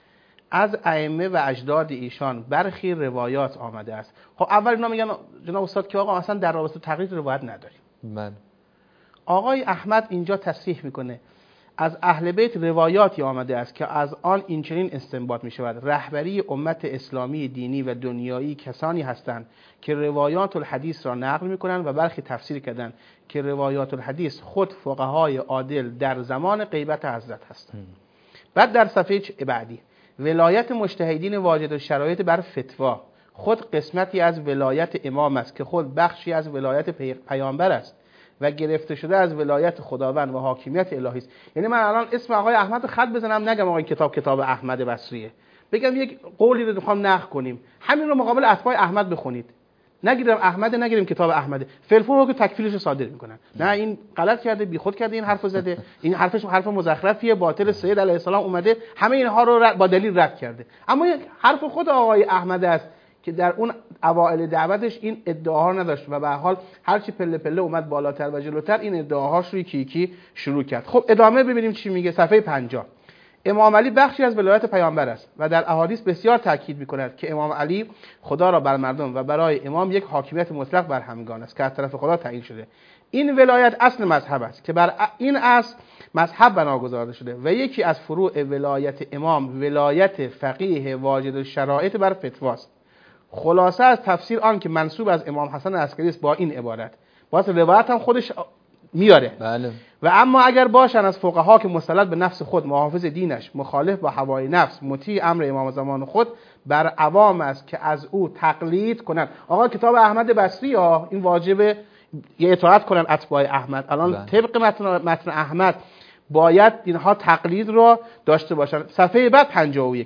از ائمه و اجداد ایشان برخی روایات آمده است. خب اول اینا میگن جناب استاد که آقا اصلا در رابطه تقلید روایت نداریم. من آقای احمد اینجا تصریح میکنه از اهل بیت روایاتی آمده است که از آن اینچنین استنباط می شود: رهبری امت اسلامی دینی و دنیایی کسانی هستند که روایات الحدیث را نقل می کنند و برخی تفسیر کردند که روایات الحدیث خود فقهای عادل در زمان غیبت حضرت هستند. بعد در صفحه بعدی ولایت مجتهدین واجد الشرایط بر فتوا خود قسمتی از ولایت امام است که خود بخشی از ولایت پیامبر است و گرفته شده از ولایت خداوند و حاکمیت الهی است. یعنی من الان اسم آقای احمد خط بزنم نگم آقا این کتاب کتاب احمد بصریه، بگم یک قولی رو میخوام نقل کنیم، همین رو مقابل اتباع احمد بخونید، نگیرم احمد، نگیریم کتاب احمده، فلفور رو تکفیرش رو صادر میکنن. نه این غلط کرده، بیخود کرده، این حرفو زده، این حرفش حرف مزخرفیه، باطل، سید علیه السلام اومده همه اینها رو با دلیل رد کرده. اما حرف خود آقای احمد است که در اون اوائل دعوتش این ادعاها نداشت و به هر حال هر چی پله پله اومد بالاتر و جلوتر این ادعاهاش رو یکی یکی شروع کرد. خب ادامه ببینیم چی میگه. صفحه پنجاه. امام علی بخشی از ولایت پیامبر است و در احادیث بسیار تاکید می‌کند که امام علی خدا را بر مردم و برای امام یک حاکمیت مطلق بر همگان است که از طرف خدا تعیین شده. این ولایت اصل مذهب است که بر این اصل مذهب بنا گذارده شده و یکی از فروع ولایت امام ولایت فقیه واجد الشرایط بر فتواست. خلاصه از تفسیر آن که منسوب از امام حسن عسکری است با این عبارت. باز روایت هم خودش میاره. بله. و اما اگر باشن از فقها که مسلط به نفس خود، محافظ دینش، مخالف با هوای نفس، مطیع امر امام زمان خود، بر عوام است که از او تقلید کنند. آقا کتاب احمد بصری ها این واجبه یه اطاعت کنن اتباع احمد. الان بله. طبق متن متن احمد باید اینها تقلید رو داشته باشن. صفحه بعد پنجاه و یک.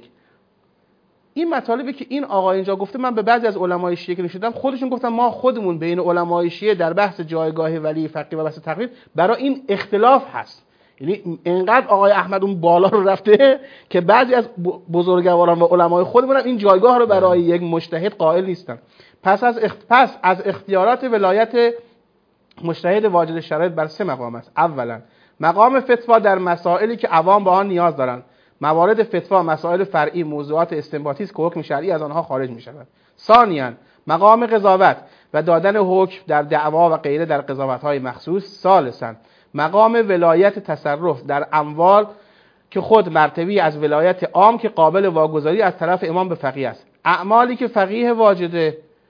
این مطالبی که این آقا اینجا گفته من به بعضی از علمای شیعه که نشیدم خودشون گفتن ما خودمون بین علمای شیعه در بحث جایگاه ولی فقیه و بحث تقلید برای این اختلاف هست. یعنی اینقدر آقای احمد اون بالا رو رفته که بعضی از بزرگواران و علمای خودمون این جایگاه رو برای یک مجتهد قائل نیستن. پس از اخت... پس از اختیارات ولایت مجتهد واجد شرایط بر سه مقام است. اولا مقام فتوا در مسائلی که عوام به آن نیاز دارند. موارد فتوا مسائل فرعی موضوعات استنباطی است که حکم شرعی از آنها خارج می شود. ثانیاً مقام قضاوت و دادن حکم در دعوا و غیره در قضاوت‌های مخصوص. ثالثاً مقام ولایت تصرف در اموال که خود مرتبی از ولایت عام که قابل واگذاری از طرف امام به فقیه است. اعمالی که فقیه واجد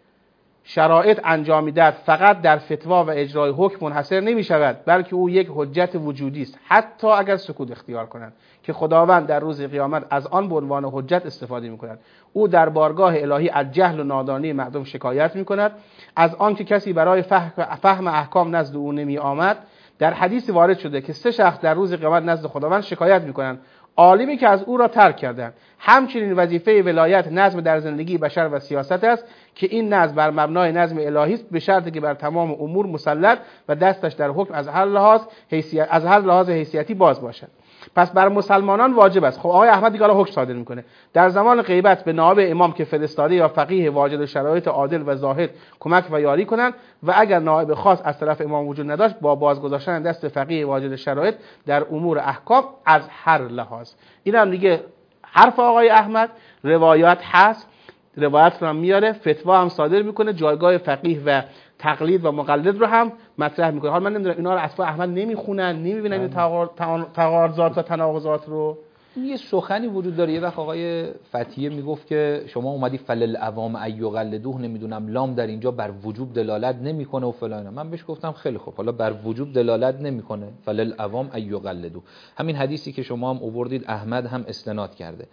شرایط انجام می‌دهد فقط در فتوا و اجرای حکم منحصر نمی‌شود، بلکه او یک حجت وجودی است حتی اگر سکوت اختیار کنند که خداوند در روز قیامت از آن به عنوان حجت استفاده می‌کند. او در بارگاه الهی از جهل و نادانی مردم شکایت می‌کند، از آن که کسی برای فهم احکام نزد او نمی‌آمد. در حدیث وارد شده که سه شخص در روز قیامت نزد خداوند شکایت می‌کنند: عالمی که از او را ترک کردند. همچنین وظیفه ولایت نظم در زندگی بشر و سیاست است که این نظم بر مبنای نظم الهی است به شرطی که بر تمام امور مسلط و دستش در حکم از هر لحاظ حیثیت از هر لحاظ حیثیتی باز باشد. پس بر مسلمانان واجب است. خب آقای احمد دیگه حکم صادر میکنه در زمان غیبت به نائب امام که فرستاده یا فقیه واجد شرایط عادل و زاهد کمک و یاری کنند و اگر نائب خاص از طرف امام وجود نداشت با بازگذاشتن دست فقیه واجد شرایط در امور احکام از هر لحاظ. این هم دیگه حرف آقای احمد، روایات هست، روایت رو هم میاره، فتوا هم صادر میکنه، جایگاه فقیه و تقلید و مقلد رو هم مطرح میکنه. حالا من نمیدونم اینا رو اتباع احمد نمیخونن، نمیبینن این تقارضات و تناقضات رو. یه سخنی وجود داره، یه وقت آقای فتیه میگفت که شما اومدی فلل عوام ایقلدوه، نمیدونم لام در اینجا بر وجوب دلالت نمیکنه و فلان. من بهش گفتم خیلی خوب، حالا بر وجوب دلالت نمیکنه، فلل عوام ایقلدوه. همین حدیثی که شما هم آوردید احمد هم استناد کرده.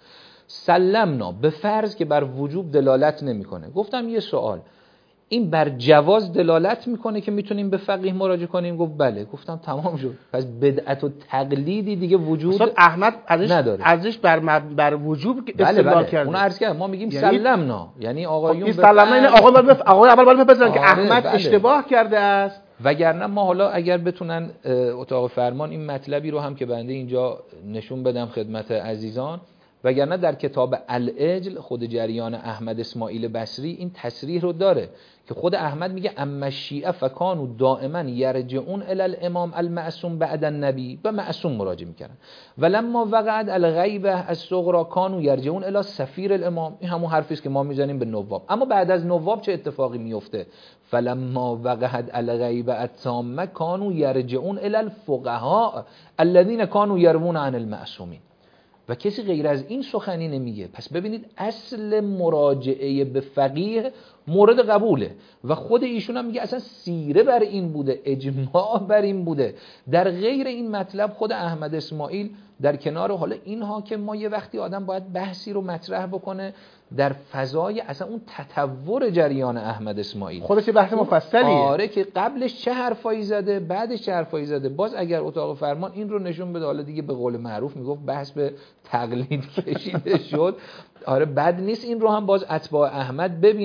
سلمنا به فرض که بر وجوب دلالت نمیکنه. گفتم یه سوال، این بر جواز دلالت میکنه که میتونیم به فقیه مراجعه کنیم؟ گفت بله. گفتم تمام شد. پس بدعت و تقلیدی دیگه وجود احمد ازش نداره. ازش بر مب... بر وجوب استدلال بله بله. کرده. اون عرض کردم ما میگیم یعنی... سلمنا، یعنی آقایون خب سلمنا این آقا باید بف... آقای اول باید بپذیرن آره که احمد بله. اشتباه کرده است. وگرنه ما حالا اگر بتونن اتاق فرمان این مطلبی رو هم که بنده اینجا نشون بدم خدمت عزیزان، وگرنه در کتاب العجل خود جریان احمد اسماعیل بصری این تصریح رو داره که خود احمد میگه اما الشیعه فکانوا دائما یرجعون الی الامام المعصوم بعد النبی، به معصوم مراجعه میکردن. ولما وقعت الغیبه الصغرى کانوا یرجعون الی سفیر الامام. این همون حرفی است که ما میزنیم به نواب. اما بعد از نواب چه اتفاقی میفته؟ فلما وقعت الغیبه التامه کانوا یرجعون الی الفقهاء الذين كانوا يروون عن المعصومین. و کسی غیر از این سخنی نمیگه. پس ببینید اصل مراجعه به فقیه مورد قبوله و خود ایشون هم میگه اصلا سیره بر این بوده، اجماع بر این بوده. در غیر این مطلب خود احمد اسماعیل در کنار حالا اینها که ما یه وقتی آدم باید بحثی رو مطرح بکنه در فضای اصلا اون تطور جریان احمد اسماعیل، خودش بحث مفصلیه. آره که قبلش چه حرفایی زده، بعدش چه حرفایی زده. باز اگر اتاق فرمان این رو نشون بده، حالا دیگه به قول معروف میگفت بحث به تقلید کشیده شد. آره بد نیست این رو هم باز اتباع احمد ببینن.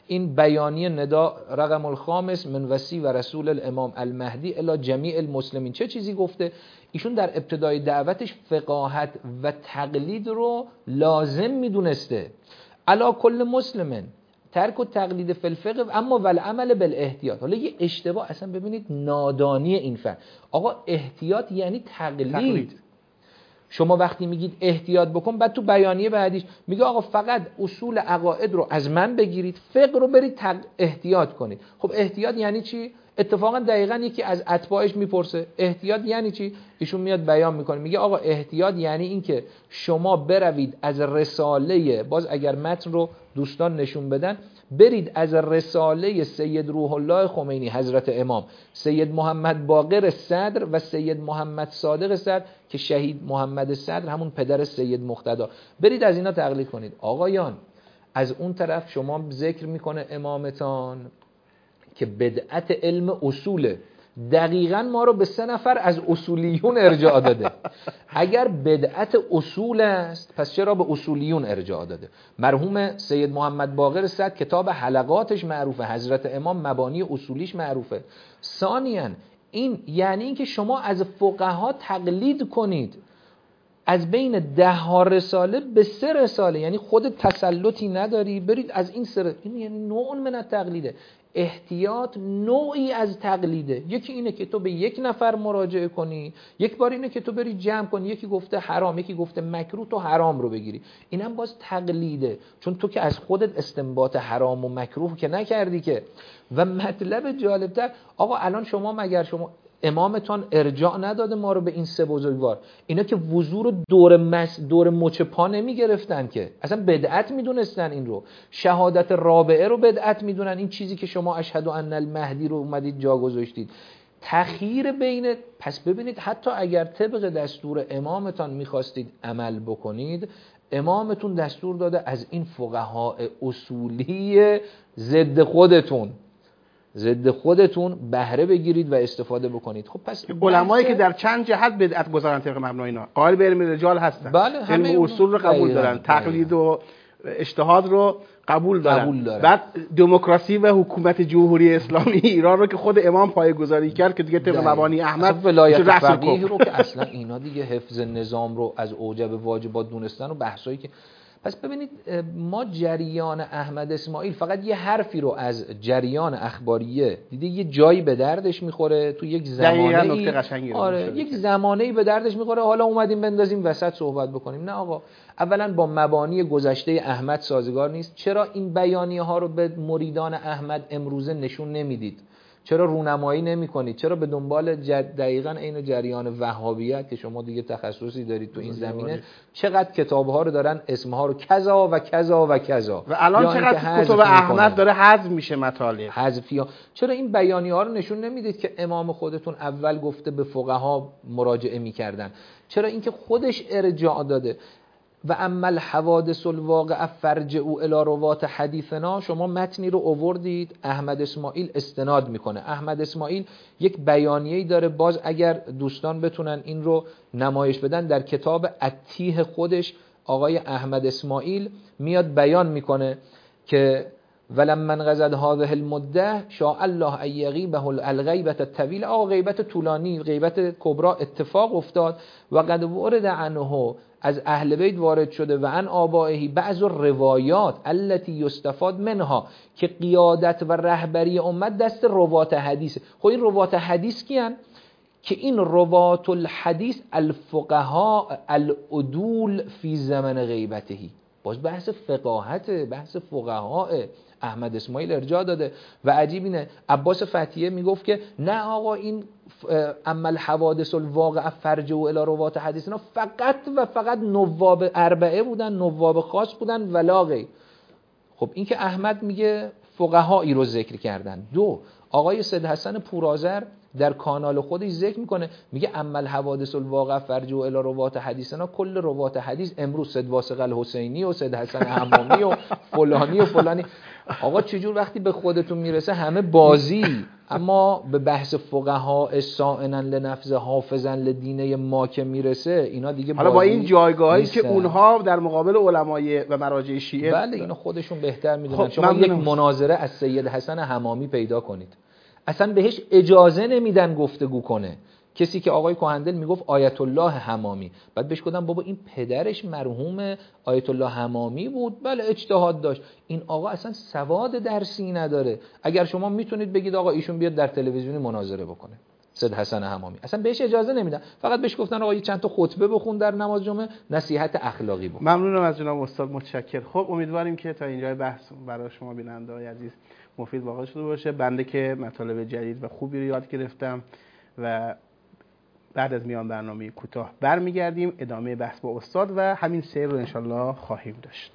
این بیانیه ندا رقم الخامس من وصی و رسول الامام المهدی الی جمیع المسلمین چه چیزی گفته؟ ایشون در ابتدای دعوتش فقاهت و تقلید رو لازم میدونسته. علا کل مسلمن ترک و تقلید فی الفقه اما والعمل بالاحتیاط. حالا یه اشتباه اصلا ببینید نادانی این فرد. آقا احتیاط یعنی تقلید. تقلید. شما وقتی میگید احتیاط بکن بعد تو بیانیه بعدیش میگه آقا فقط اصول عقاید رو از من بگیرید، فقه رو برید تق... احتیاط کنید. خب احتیاط یعنی چی؟ اتفاقا دقیقاً یکی از اتباعش میپرسه احتیاط یعنی چی؟ ایشون میاد بیان میکنه میگه آقا احتیاط یعنی این که شما بروید از رساله، باز اگر متن رو دوستان نشون بدن، برید از رساله سید روح الله خمینی حضرت امام، سید محمد باقر صدر و سید محمد صادق صدر که شهید محمد صدر همون پدر سید مقتدی، برید از اینا تقلید کنید. آقایان از اون طرف شما ذکر میکنه امامتان که بدعت علم اصوله. دقیقاً ما رو به سه نفر از اصولیون ارجاع داده. اگر بدعت اصول است پس چرا به اصولیون ارجاع داده؟ مرحوم سید محمد باقر صدر کتاب حلقاتش معروفه، حضرت امام مبانی اصولیش معروفه. ثانیاً این یعنی این که شما از فقها تقلید کنید، از بین ده ها رساله به سه رساله، یعنی خود تسلطی نداری برید از این سه، این یعنی نوع من التقلیده. احتیاط نوعی از تقلیده. یکی اینه که تو به یک نفر مراجعه کنی، یک بار اینه که تو بری جمع کنی، یکی گفته حرام یکی گفته مکروه تو حرام رو بگیری، اینم باز تقلیده، چون تو که از خودت استنباط حرام و مکروه که نکردی که. و مطلب جالبتر آقا الان شما مگر شما امامتان ارجاع نداده ما رو به این سه بزرگوار؟ اینا که وضو رو دور مس دور مچ پا نمی گرفتن که، اصلا بدعت میدونستن این رو. شهادت رابعه رو بدعت میدونن، این چیزی که شما اشهد ان المهدی رو اومدید جا گذاشتید. تخییر بین، پس ببینید حتی اگر طبق دستور امامتان میخواستید عمل بکنید، امامتون دستور داده از این فقهای اصولی ضد خودتون ضد خودتون بهره بگیرید و استفاده بکنید. خب پس علمایی که در چند جهت بدعت گذارن طبق مبنای اینا قائل به علم رجال هستن، بله، همه علم اصول رو قبول دارن، تقلید و اجتهاد رو قبول دارن. قبول دارن. بعد دموکراسی و حکومت جمهوری اسلامی ایران رو که خود امام پایه‌گذاری کرد که دیگه طبق مبانی احمد ولایت فقیه رو که اصلا اینا دیگه حفظ نظام رو از اوجب واجبات دونستن و بحثایی که، پس ببینید ما جریان احمد اسماعیل فقط یه حرفی رو از جریان اخباریه دیده یه جایی به دردش میخوره تو یک زمانه‌ای، آره یک زمانه‌ای به دردش میخوره، حالا اومدیم بندازیم وسط صحبت بکنیم. نه آقا، اولا با مبانی گذشته احمد سازگار نیست. چرا این بیانیه ها رو به مریدان احمد امروزه نشون نمیدید؟ چرا رونمایی نمی کنید؟ چرا به دنبال دقیقاً عین جریان وهابیت که شما دیگه تخصصی دارید تو این زمینه، چقدر کتاب‌ها رو دارن اسمها رو کذا و کذا و کذا، و الان چقدر کتب احمد داره حذف میشه مطالب حذفیا. چرا این بیانیه‌ها رو نشون نمیدید که امام خودتون اول گفته به فقها مراجعه می‌کردن؟ چرا اینکه خودش ارجاع داده؟ و اما الحوادث الواقعه فرجعوا الی روات حدیثنا، شما متنی رو آوردید احمد اسماعیل استناد میکنه. احمد اسماعیل یک بیانیه‌ای داره، باز اگر دوستان بتونن این رو نمایش بدن، در کتاب التیه خودش آقای احمد اسماعیل میاد بیان میکنه که ولما انقضت هذه المده شاء الله ان یغیبه الغیبه الطویل، آقا غیبت طولانی، غیبت کبرا اتفاق افتاد. و قد ورد عنه، از اهل بیت وارد شده، و عن آبائه بعض الروایات التي یستفاد منها، که قیادت و رهبری امت دست روات حدیث. خب این روات حدیث کیان؟ که این روات الحدیث الفقهاء العدول فی زمن غیبتهی. باز بحث فقاهت، بحث فقهاء. احمد اسماعیل ارجاع داده. و عجیب اینه عباس فتیه میگفت که نه آقا، این اما الحوادث الواقعه فرجعوا الی روات حدیثنا فقط و فقط نواب اربعه بودن، نواب خاص بودن ولا غیر. خب این که احمد میگه فقهایی رو ذکر کردن. دو، آقای سید حسن پورآذر در کانال خودش ذکر میکنه، میگه اما الحوادث الواقعه فرجعوا الی روات حدیثنا، کل روات حدیث امروز سید واسق الحسینی و سید حسن حمامی و فلانی و فلانی. آقا چجور وقتی به خودتون میرسه همه بازی، اما به بحث فقها سائنا لنفس حافظا لدینه ما که میرسه اینا دیگه حالا بازی با این جایگاهی که نیستن. اونها در مقابل علمای و مراجع شیعه بله اینو خودشون بهتر میدونن. خب شما یک ممنونم. مناظره از سید حسن حمامی پیدا کنید، اصلا بهش اجازه نمیدن گفتگو کنه. کسی که آقای کهندل میگفت آیت الله حمامی، بعد بهش گفتم بابا این پدرش مرحوم آیت الله حمامی بود، بله اجتهاد داشت، این آقا اصلا سواد درسی نداره. اگر شما میتونید بگید آقا ایشون بیاد در تلویزیونی مناظره بکنه سید حسن حمامی، اصلا بهش اجازه نمیدن، فقط بهش گفتن آقا چند تا خطبه بخون در نماز جمعه، نصیحت اخلاقی بکن. ممنونم از جناب استاد، متشکر. خب امیدواریم که تا اینجای بحث برای شما بیننده‌های عزیز مفید واقع شده باشه. بنده که مطالب جدید و خوبی رو یاد گرفتم و بعد از میان برنامه کوتاه برمیگردیم ادامه بحث با استاد و همین سیر رو انشالله خواهیم داشت.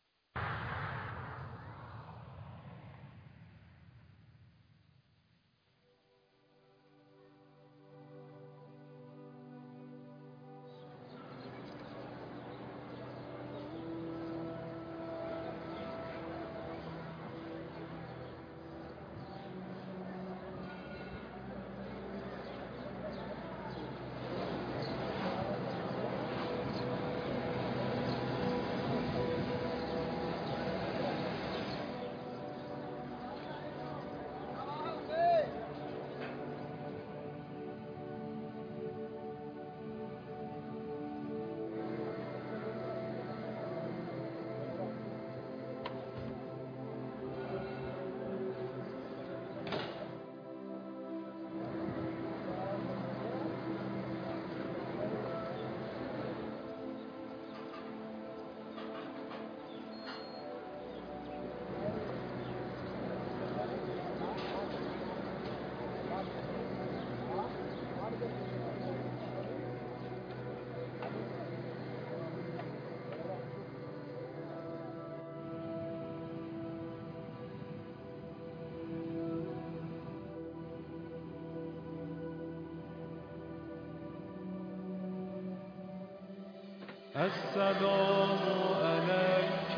السلام علیک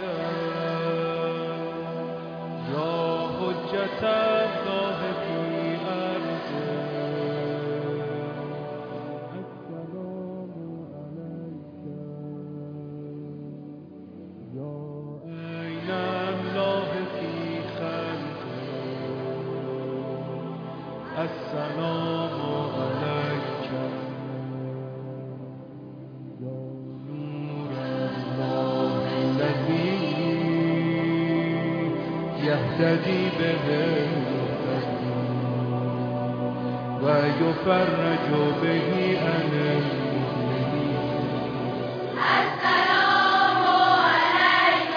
یا حجت الله فی ارضه. السلام علیک یا عین الله فی خلقه. السلام علیک يهتدي به ويفرج به عن المؤمنين. السلام عليك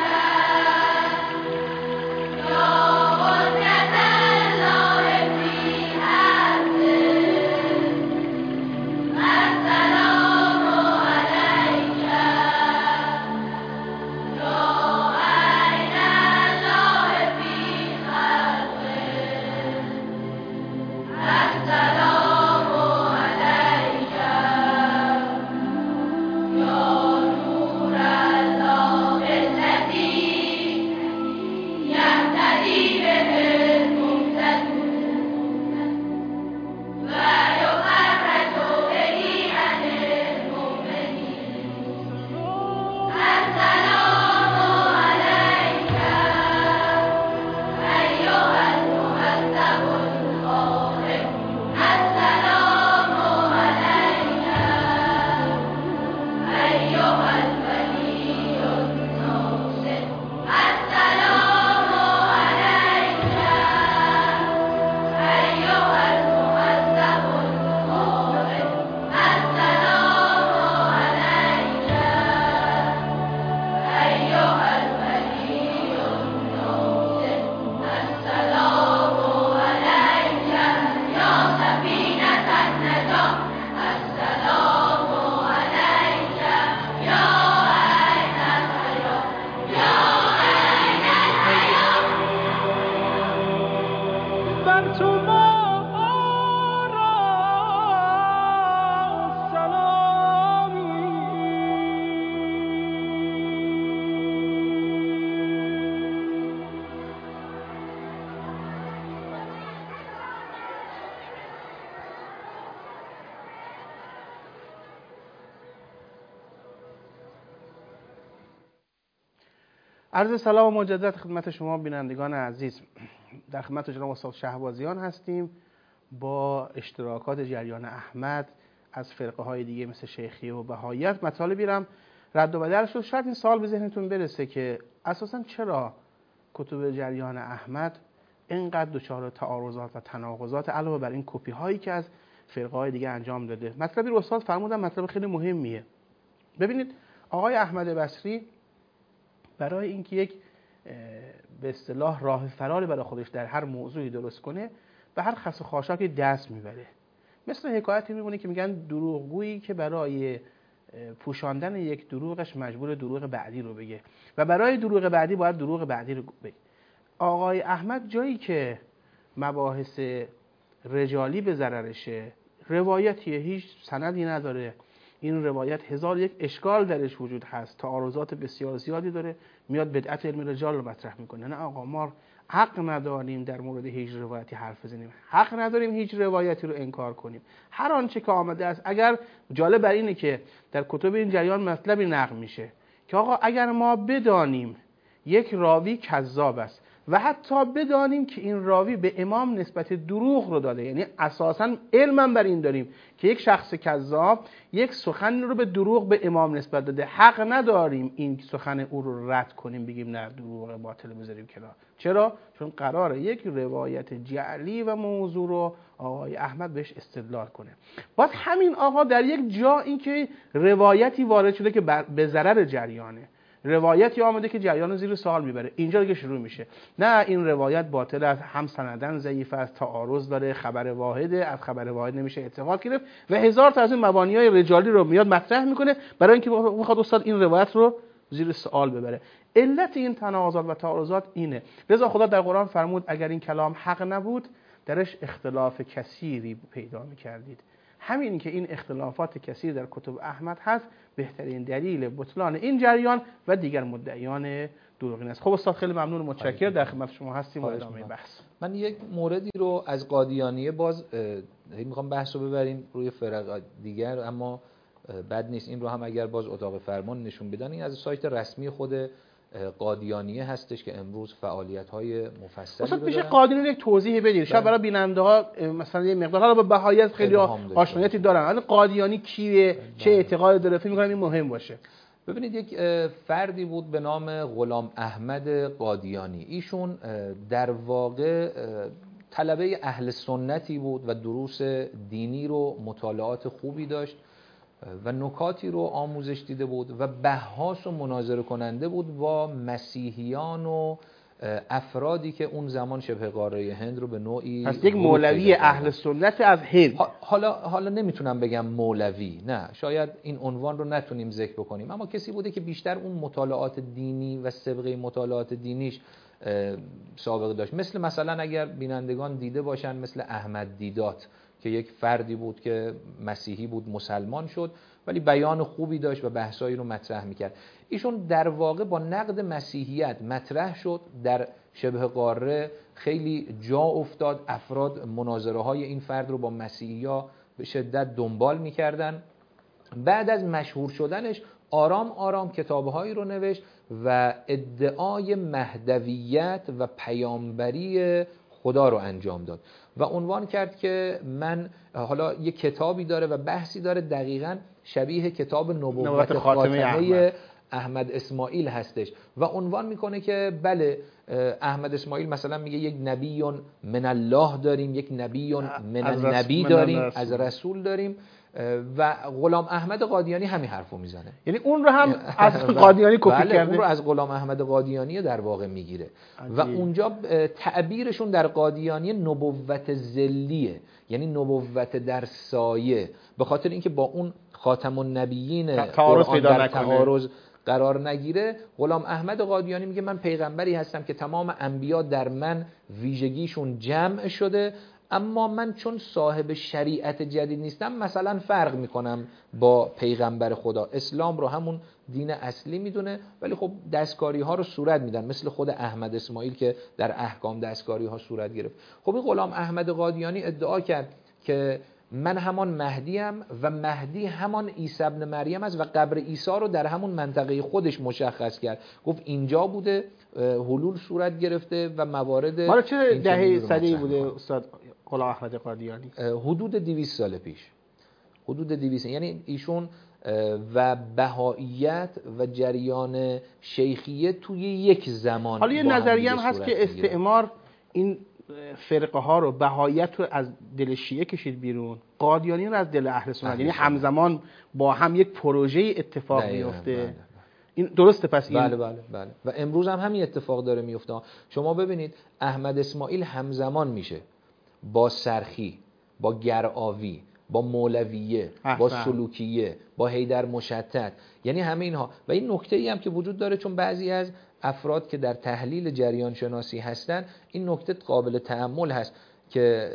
يا حجة الله في أرضه. السلام عليك يا عرض سلام و مجدد خدمت شما بینندگان عزیز. در خدمت جناب استاد شهبازیان هستیم با اشتراکات جریان احمد از فرقه های دیگه مثل شیخیه و بهاییت. مطالبی رو رد و بدل شد. شاید این سوال به ذهنتون برسه که اساساً چرا کتب جریان احمد اینقدر دچار تعارضات و تناقضات علاوه بر این کپی هایی که از فرقه های دیگه انجام داده؟ مطلبی رو استاد فرمودن، مطلب خیلی مهمیه. ببینید آقای احمد بصری برای اینکه یک به اصطلاح راه فراری برای خودش در هر موضوعی درست کنه به هر خس و خاشاکی دست میبره. مثل حکایتی میمونه که میگن دروغگویی که برای پوشاندن یک دروغش مجبور دروغ بعدی رو بگه و برای دروغ بعدی باید دروغ بعدی رو بگه. آقای احمد جایی که مباحث رجالی به ضررشه، روایتیه، هیچ سندی نداره، این روایت هزار یک اشکال درش وجود هست، تعارضات بسیار زیادی داره، میاد بدعت علم رجال رو مطرح میکنه. نه آقا، ما حق نداریم در مورد هیچ روایتی حرف بزنیم، حق نداریم هیچ روایتی رو انکار کنیم. هر آنچه که آمده است، اگر جالب بر اینه که در کتب این جریان مطلبی نقل میشه که آقا اگر ما بدانیم یک راوی کذاب است و حتی بدانیم که این راوی به امام نسبت دروغ رو داده، یعنی اساساً علمم بر این داریم که یک شخص کذاب یک سخن رو به دروغ به امام نسبت داده، حق نداریم این سخن او رو رد کنیم، بگیم نه دروغ باطل بذاریم کنار. چرا؟ چون قراره یک روایت جعلی و موضوع رو آقای احمد بهش استدلال کنه. باز همین آقا در یک جا این که روایتی وارد شده که به ضرر جریانه، روایتی آمده که جریان رو زیر سوال میبره، اینجا دیگه شروع میشه نه این روایت باطل است، هم سندن ضعیف است، تعارض داره، خبر واحده، از خبر واحد نمیشه اعتقاد گرفت و هزار تا از این مبانی‌های رجالی رو میاد مطرح میکنه برای اینکه بخواد استاد این روایت رو زیر سوال ببره. علت این تناقضات و تعارضات اینه. لذا خدا در قرآن فرمود اگر این کلام حق نبود درش اختلاف کثیری پیدا میکردید. همین که این اختلافات کثیر در کتب احمد هست بهترین دلیل بطلان این جریان و دیگر مدعیان دروغین است. خب استاد خیلی ممنون و متشکرم، در خدمت شما هستیم و ادامه بحث. من یک موردی رو از قادیانیه باز میخوام بحث رو ببریم روی فرق دیگر، اما بد نیست این رو هم اگر باز اتاق فرمان نشون بدن. این از سایت رسمی خود قادیانیه هستش که امروز فعالیت‌های مفصلی رو دارن. میشه قادیانی یک توضیح بدید شاید برای بیننده‌ها مثلا یه مقدار، حالا با بهاییت خیلی آشنایتی دارن، ولی قادیانی کیه، چه اعتقاد داره، فکر می‌کنم این مهم باشه. ببینید یک فردی بود به نام غلام احمد قادیانی. ایشون در واقع طلبه اهل سنتی بود و دروس دینی رو مطالعات خوبی داشت و نکاتی رو آموزش دیده بود و بحث و مناظره کننده بود با مسیحیان و افرادی که اون زمان شبه قاره هند رو به نوعی پس یک مولوی اهل سنت از هند. حالا حالا نمیتونم بگم مولوی، نه شاید این عنوان رو نتونیم ذکر بکنیم، اما کسی بوده که بیشتر اون مطالعات دینی و سابقه مطالعات دینیش سابقه داشت. مثل مثلا اگر بینندگان دیده باشن مثل احمد دیدات که یک فردی بود که مسیحی بود، مسلمان شد ولی بیان خوبی داشت و بحثایی رو مطرح میکرد. ایشون در واقع با نقد مسیحیت مطرح شد، در شبه قاره خیلی جا افتاد، افراد مناظره های این فرد رو با مسیحی‌ها به شدت دنبال میکردن. بعد از مشهور شدنش آرام آرام کتابهایی رو نوشت و ادعای مهدویت و پیامبری خدا رو انجام داد و عنوان کرد که من، حالا یک کتابی داره و بحثی داره دقیقاً شبیه کتاب نبوت خاتمه احمد. احمد اسماعیل هستش و عنوان میکنه که بله احمد اسماعیل مثلا میگه یک نبی من الله داریم، یک نبی من النبی داریم، از رسول داریم و غلام احمد قادیانی همین حرفو میزنه. یعنی اون رو هم از قادیانی کپی بله کرده. اون رو از غلام احمد قادیانی در واقع میگیره و اونجا تعبیرشون در قادیانی نبوت ذلیه، یعنی نبوت در سایه، به خاطر اینکه با اون خاتم النبیین قرآن در تعارض قرار نگیره. غلام احمد قادیانی میگه من پیغمبری هستم که تمام انبیا در من ویژگیشون جمع شده، اما من چون صاحب شریعت جدید نیستم مثلا فرق میکنم با پیغمبر خدا. اسلام رو همون دین اصلی میدونه ولی خب دستکاری ها رو صورت میدن، مثل خود احمد اسماعیل که در احکام دستکاری ها صورت گرفت. خب این غلام احمد قادیانی ادعا کرد که من همان مهدیم و مهدی همان عیسی ابن مریم است و قبر عیسی رو در همون منطقه خودش مشخص کرد، گفت اینجا بوده، حلول صورت گرفته و موارد مال چه دهه سده‌ای بوده استاد غلام احمد قادیانی؟ حدود دویست سال پیش، حدود دویست، یعنی ایشون و بهائیت و جریان شیخیه توی یک زمان. حالا یه نظریه هم هست که استعمار این فرقه ها رو، بهائیت رو از دل شیعه کشید بیرون، قادیانی رو از دل اهل سنت، یعنی همزمان با هم یک پروژه اتفاق میفته. بله. این درسته پس این؟ بله بله بله و امروز هم همین اتفاق داره میفته. شما ببینید احمد اسماعیل همزمان میشه با سرخی، با گرآوی، با مولویه، با سلوکیه، با حیدر مشتت، یعنی همه اینها. و این نکته ای هم که وجود داره، چون بعضی از افراد که در تحلیل جریان شناسی هستن این نکته قابل تأمل هست که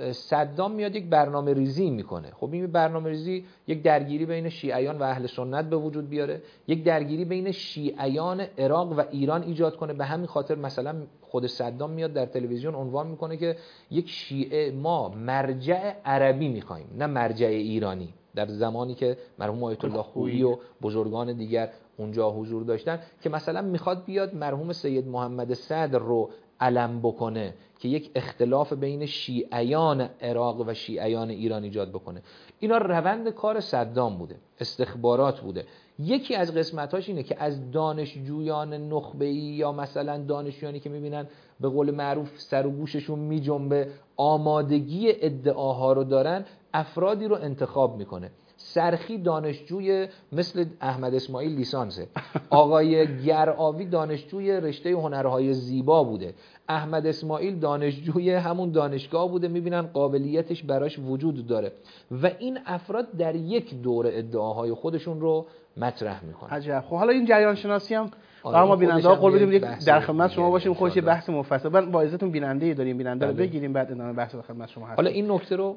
صدام میاد یک برنامه ریزی میکنه. خب این برنامه ریزی یک درگیری بین شیعیان و اهل سنت به وجود بیاره، یک درگیری بین شیعیان عراق و ایران ایجاد کنه. به همین خاطر مثلا خود صدام میاد در تلویزیون عنوان میکنه که یک شیعه ما مرجع عربی میخوایم نه مرجع ایرانی، در زمانی که مرحوم آیت الله خویی و بزرگان دیگر اونجا حضور داشتن، که مثلا میخواد بیاد مرحوم سید محمد صدر رو علم بکنه که یک اختلاف بین شیعیان عراق و شیعیان ایران ایجاد بکنه. اینا روند کار صدام بوده، استخبارات بوده. یکی از قسمتاش اینه که از دانشجویان نخبه‌ای یا مثلا دانشجویانی که میبینن به قول معروف سر و گوششون میجنبه، آمادگی ادعاها رو دارن، افرادی رو انتخاب میکنه. سرخی دانشجوی مثل احمد اسماعیل لیسانسه، آقای گرآوی دانشجوی رشته هنرهای زیبا بوده، احمد اسماعیل دانشجوی همون دانشگاه بوده، میبینن قابلیتش براش وجود داره و این افراد در یک دوره ادعاهای خودشون رو مطرح میکنن. عجب. خب حالا این جریان شناسی هم ما بیننده ها قول بدیم در خدمت شما باشیم، خودش یه بحث مفصل. من با عزتون بیننده داریم، بیننده رو بگیریم بعد ادامه بحث در خدمت شما هستم. حالا این نکته رو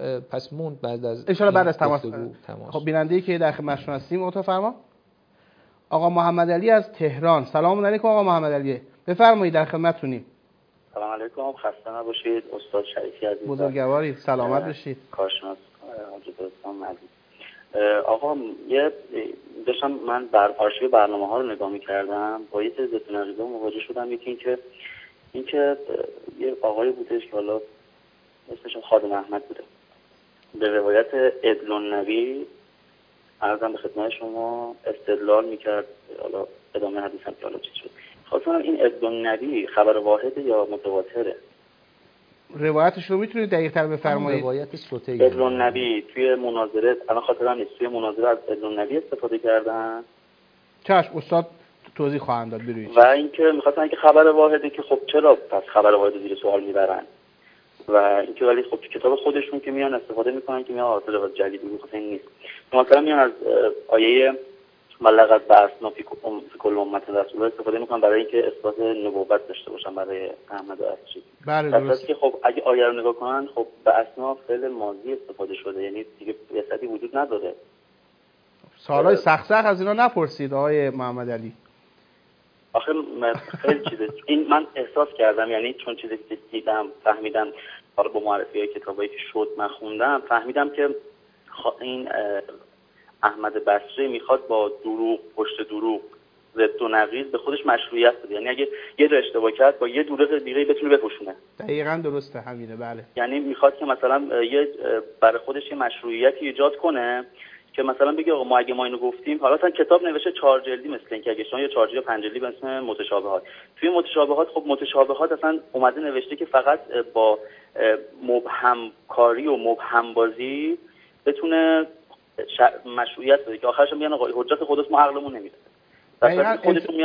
پس موند بعد از ان شاء الله بعد از تماس. خب بیننده‌ای که در خدمت شما هستیم اتفاق فرما آقا محمد علی از تهران. سلام علیکم آقا محمد علی، بفرمایید در خدمتتونیم. سلام علیکم، خسته نباشید استاد شریفی عزیز. بزرگوارید، سلامت باشید. کارشناس حاجی دوستان عزیز. آقا یه داشتم من بر آرشیو برنامه ها رو نگاه می‌کردم، با یه سری نقیضا مواجه شدم. یکی این که این که یه آقای بودش که حالا اسمش خادم احمد بوده، به روایت ادل النبی عرضم به خدمت شما استدلال می‌کرد، حالا ادامه حدیثم که حالا چی شد. خواستم این ادل النبی خبر واحده یا متواتره؟ روایتش رو میتونید دقیق‌تر بفرمایید؟ روایت صوتی ادل النبی توی مناظره، الان خاطرم نیست، توی مناظره از ادل النبی استفاده کردن. چشم استاد توضیح خواهند داد. بروید. و اینکه می‌خواستن که خبر واحده، که خب چرا پس خبر واحد زیر سوال میبرن؟ و اینکه ولی خب کتاب خودشون که میان استفاده میکنن که میان حاصل روایت جدیدی میخواد این نیست. مثلا میان از آیه ملغت بعثنا فی کل امت رسول استفاده میکنن برای اینکه اثبات نبوت داشته باشن برای احمد و اشعری. بله درست. که خب اگه آیه رو نگاه کنن، خب بعثنا فعل ماضی استفاده شده، یعنی دیگه یسدی وجود نداره. سوالای سخت سخت از اینا نپرسید آقای محمد علی. آخه خیلی چیزه این من احساس کردم، یعنی چون چیزی که دیدم فهمیدم، حالا با معرفی های کتابایی که شد من خوندم، فهمیدم که این احمد بصری میخواد با دروغ پشت دروغ ضد و نقیض به خودش مشروعیت بده. یعنی اگه یه دو اشتباه کرد با یه دروغ دیگه بتونه بپوشونه. دقیقاً درسته همینه. بله. یعنی میخواد که مثلا یه برای خودش یه مشروعیتی ایجاد کنه که مثلا بگه آقا ما اگه ما اینو گفتیم، حالا مثلا کتاب نوشته چهار جلدی، مثل اینکه اگه شما یه چهار جلدی یا پنج جلدی به اسم متشابهات، توی متشابهات خب متشابهات اصلا اومده نوشته که فقط با مبهم کاری و مبهم بازی بتونه مشروعیت بده، که آخرش میگن آقا حجت خودت ما عقلمون نمیده. دقیقاً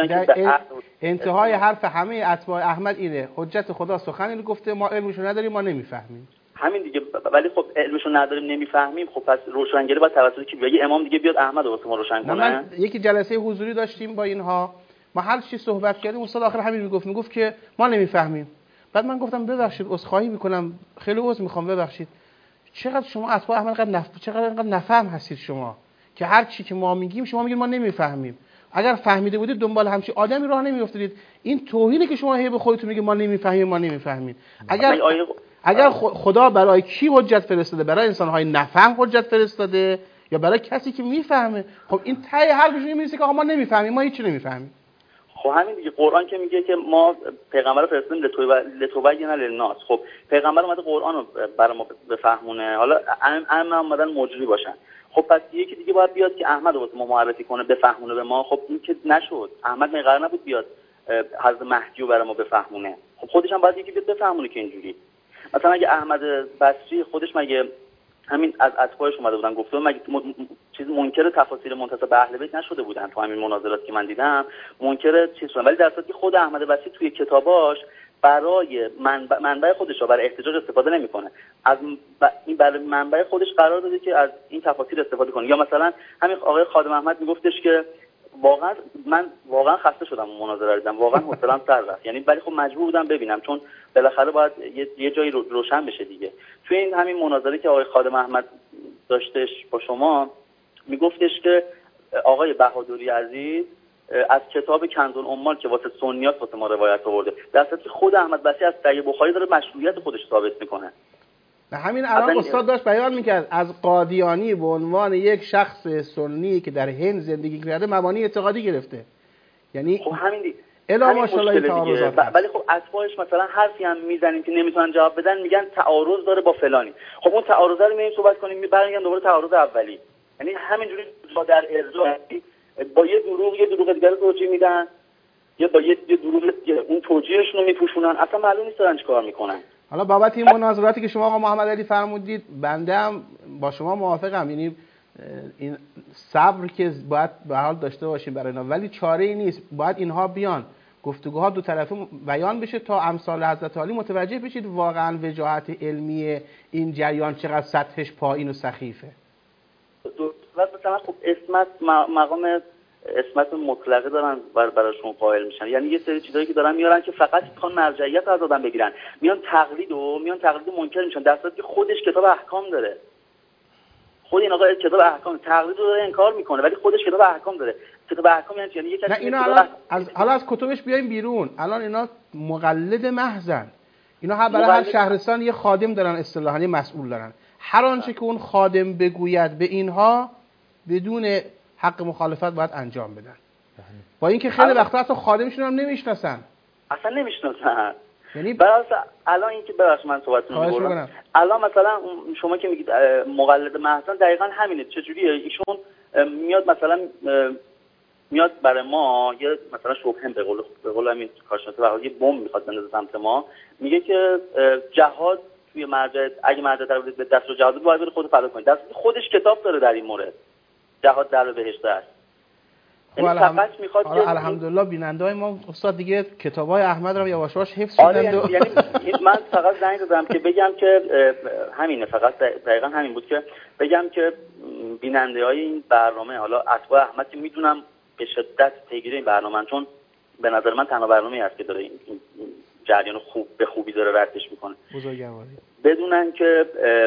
انتهای حرف همه اتباع احمد اینه، حجت خدا سخن اینو گفته، ما علمشو نداریم، ما نمیفهمیم. همین دیگه. ولی خب علمشو نداریم نمیفهمیم، خب پس روشنگری باید توسط کی بگه؟ امام دیگه بیاد احمد رو واسه ما روشن کنه. من یکی جلسه حضوری داشتیم با اینها، ما هر چی صحبت کردیم استاد آخر همین میگفت، میگفت که ما نمیفهمیم. بعد من گفتم ببخشید عذرخواهی میکنم، خیلی عذر میخوام، ببخشید. چقدر شما اتباع احمد قد نف... چقدر انقدر نفهم هستید شما که هر چی که ما میگیم شما میگید ما نمیفهمیم. اگر فهمیده بودید دنبال همچین آدمی راه نمیافتید. این توهینه که شما هی به خودتون میگید ما نمیفهمیم ما نمیفهمیم. اگر اگر خدا برای کی حجت فرستاده؟ برای انسان‌های نفهم حجت فرستاده یا برای کسی که میفهمه؟ خب این تای حرفشون میرسه که آقا ما نمیفهمیم، ما هیچی نمیفهمیم. خب همین دیگه، قرآن که میگه که ما پیغمبر رو فرستادیم لتوبین للناس. خب پیغمبر اومده قرآن رو برای ما بفهمونه، حالا ائمه اومدن مجری باشن. خب پس یکی دیگه باید بیاد که احمد رو ما معرفی کنه بفهمونه به ما. خب این که نشد. احمد قرار نبود بیاد حضرت مهدی رو برای ما بفهمونه. خب خودش هم باید یکی بیاد بفهمونه که اینجوری. مثلا اگه احمد بصری خودش مگه همین از اتباعش اومده بودن گفته مگه م... چیز منکر تفاسیر منتسب به اهل بیت نشده بودن تو همین مناظرات که من دیدم، منکر چیز شدن، ولی در صورتی که خود احمد بصری توی کتاباش برای منبع, منبع خودش برای احتجاج استفاده نمیکنه. از ب... این برای منبع خودش قرار داده که از این تفاسیر استفاده کنه. یا مثلا همین آقای خادم احمد میگفتش که واقعا من واقعا خسته شدم اون مناظره رو دیدم، واقعا حوصله‌ام سر رفت، یعنی ولی خب مجبور بودم ببینم چون بالاخره باید یه, یه جایی رو روشن بشه دیگه. توی این همین مناظره که آقای خادم احمد داشتش با شما میگفتش که آقای بهادری عزیز از کتاب کنز العمال که واسه سنیات واسه ما روایت آورده، در صورتی که خود احمد بصری از صحیح بخاری داره مشروعیت خودش ثابت میکنه. و همین الان استاد داشت بیان میکرد از قادیانی به عنوان یک شخص سنی که در هند زندگی کرده مبانی اعتقادی گرفته. یعنی خب همین دیگه الا ماشاءالله تعارضات. ولی خب اتباعش مثلا حرفی هم میزنیم که نمیتونن جواب بدن، میگن تعارض داره با فلانی. خب اون تعارض رو میریم صحبت کنیم برمیگردیم دوباره تعارض اولی. یعنی همینجوری با در ارجاع با یه دروغ یه دروغ دیگه رو توجیه میدن یا با یه دروغ اون توجیهشون رو میپوشونن، اصلا معلوم نیست دارن چیکار میکنن. حالا بابت این مناظراتی که شما آقا محمد علی فرمودید بنده هم با شما موافقم، یعنی این صبر که باید به حال داشته باشیم برای اینا، ولی چاره ای نیست، باید اینها بیان گفتگوها دو طرفه بیان بشه تا امثال حضرت علی متوجه بشید واقعا وجاهت علمی این جریان چقدر سطحش پایین و سخیفه. مثلا خب اسمت مقام اسمت مطلقه دارن بر براشون قائل میشن، یعنی یه سری چیزایی که دارن میارن که فقط میخوان مرجعیت از آدم بگیرن، میان تقلید و میان تقلید منکر میشن، در صورتی که خودش کتاب احکام داره. خود این آقا کتاب احکام تقلید رو داره انکار میکنه ولی خودش کتاب احکام داره. کتاب احکام یعنی یعنی یک نه اینا الان از حالا از کتبش بیایم بیرون، الان اینا مقلد محضن. اینا هر برای هر شهرستان یه خادم دارن، اصطلاحاً یه مسئول دارن، هر آنچه که اون خادم بگوید به اینها بدون حق مخالفت باید انجام بدن. با اینکه خیلی وقتا حتی خادمشون هم نمیشناسن، اصلا نمیشناسن. یعنی براس الان اینکه ببخش من صحبتتون رو می‌گم، الان مثلا شما که میگید مقلد محضن دقیقاً همینه. چجوریه؟ ایشون میاد مثلا میاد برای ما یه مثلا شبهه به قول به قول همین کارشناس بهایی یه بمب میخواد بندازه سمت ما، میگه که جهاد توی مرجع اگه مرجع در به دست رو جهاد باید بره خودت فدا کنی، در خودش کتاب داره در این مورد، جهاد در بهشت است. یعنی فقط میخواد که الحمدلله بیننده‌های ما استاد دیگه کتابای احمد رو یواش یواش حفظ کردن. یعنی, و... یعنی من فقط زنگ زدم که بگم که همینه، فقط دقیقاً همین بود که بگم که بیننده‌های این برنامه، حالا اتباع احمد که میدونم به شدت پیگیر این برنامه، چون به نظر من تنها برنامه‌ای هست که داره این جریان خوب به خوبی داره ردش میکنه. بزرگواری بدونن که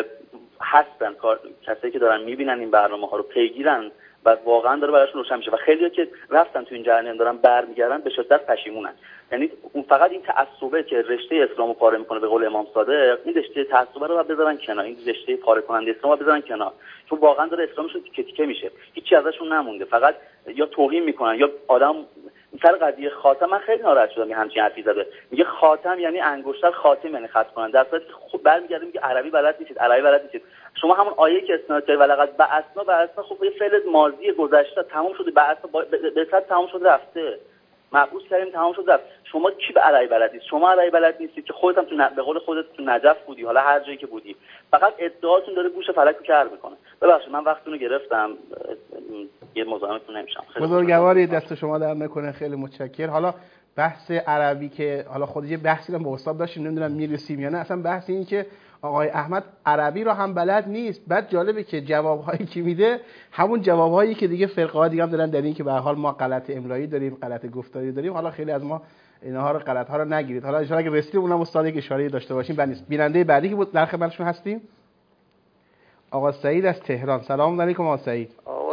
هستن کار کسایی که دارن میبینن این برنامه‌ها رو پیگیرن و واقعا داره براشون روشن میشه و خیلی‌ها که رفتن تو این جریان دارن برمیگردن به شدت پشیمونن. یعنی اون فقط این تعصبه که رشته اسلامو پاره میکنه به قول امام صادق، این رشته تعصبه رو بذارن کنار، این رشته پاره کننده اسلامو بذارن کنار، چون واقعا داره اسلامشون تیکه تیکه میشه، هیچی ازشون نمونده، فقط یا توهین میکنن یا آدم. مثلا قضیه خاتم من خیلی ناراحت شدم همین حرفی زده، میگه خاتم یعنی انگشتر، خاتم یعنی خط کنن، در صورتی که خب برمیگرده میگه عربی بلد نیستید، عربی بلد نیستید. شما همون آیه که استناد کردید ولقد بعثنا بعثنا، خب یه فعل ماضی گذشته تمام شده، بعثنا به صد تمام شده رفته، مبعوث کردیم تمام شده رفت. شما کی به عربی بلد نیست؟ شما عربی بلد نیستید که خودت هم تو ن... به قول خودت تو نجف بودی، حالا هر جایی که بودی، فقط ادعاتون داره گوش فلک رو کر میکنه. ببخشید من وقتتون رو گرفتم، یه مزاحمتون نمیشم. بزرگواری دست شما در نکنه، خیلی متشکرم. حالا بحث عربی که حالا خود یه بحثی هم با استاد داشتیم، نمیدونم میرسیم یا نه، اصلا بحث این که آقای احمد عربی رو هم بلد نیست. بعد جالبه که جوابهایی که میده همون جوابهایی که دیگه فرقه‌ها دیگه هم دارن در این که به هر حال ما غلط املایی داریم، غلط گفتاری داریم. حالا خیلی از ما اینها رو غلط ها رو نگیرید. حالا ان شاء الله اگه رسیدیم اونم استاد یک اشاره داشته باشیم بد نیست. بیننده بعدی که بود در خدمتشون هستیم آقا سعید از تهران. سلام علیکم آقا سعید. آقا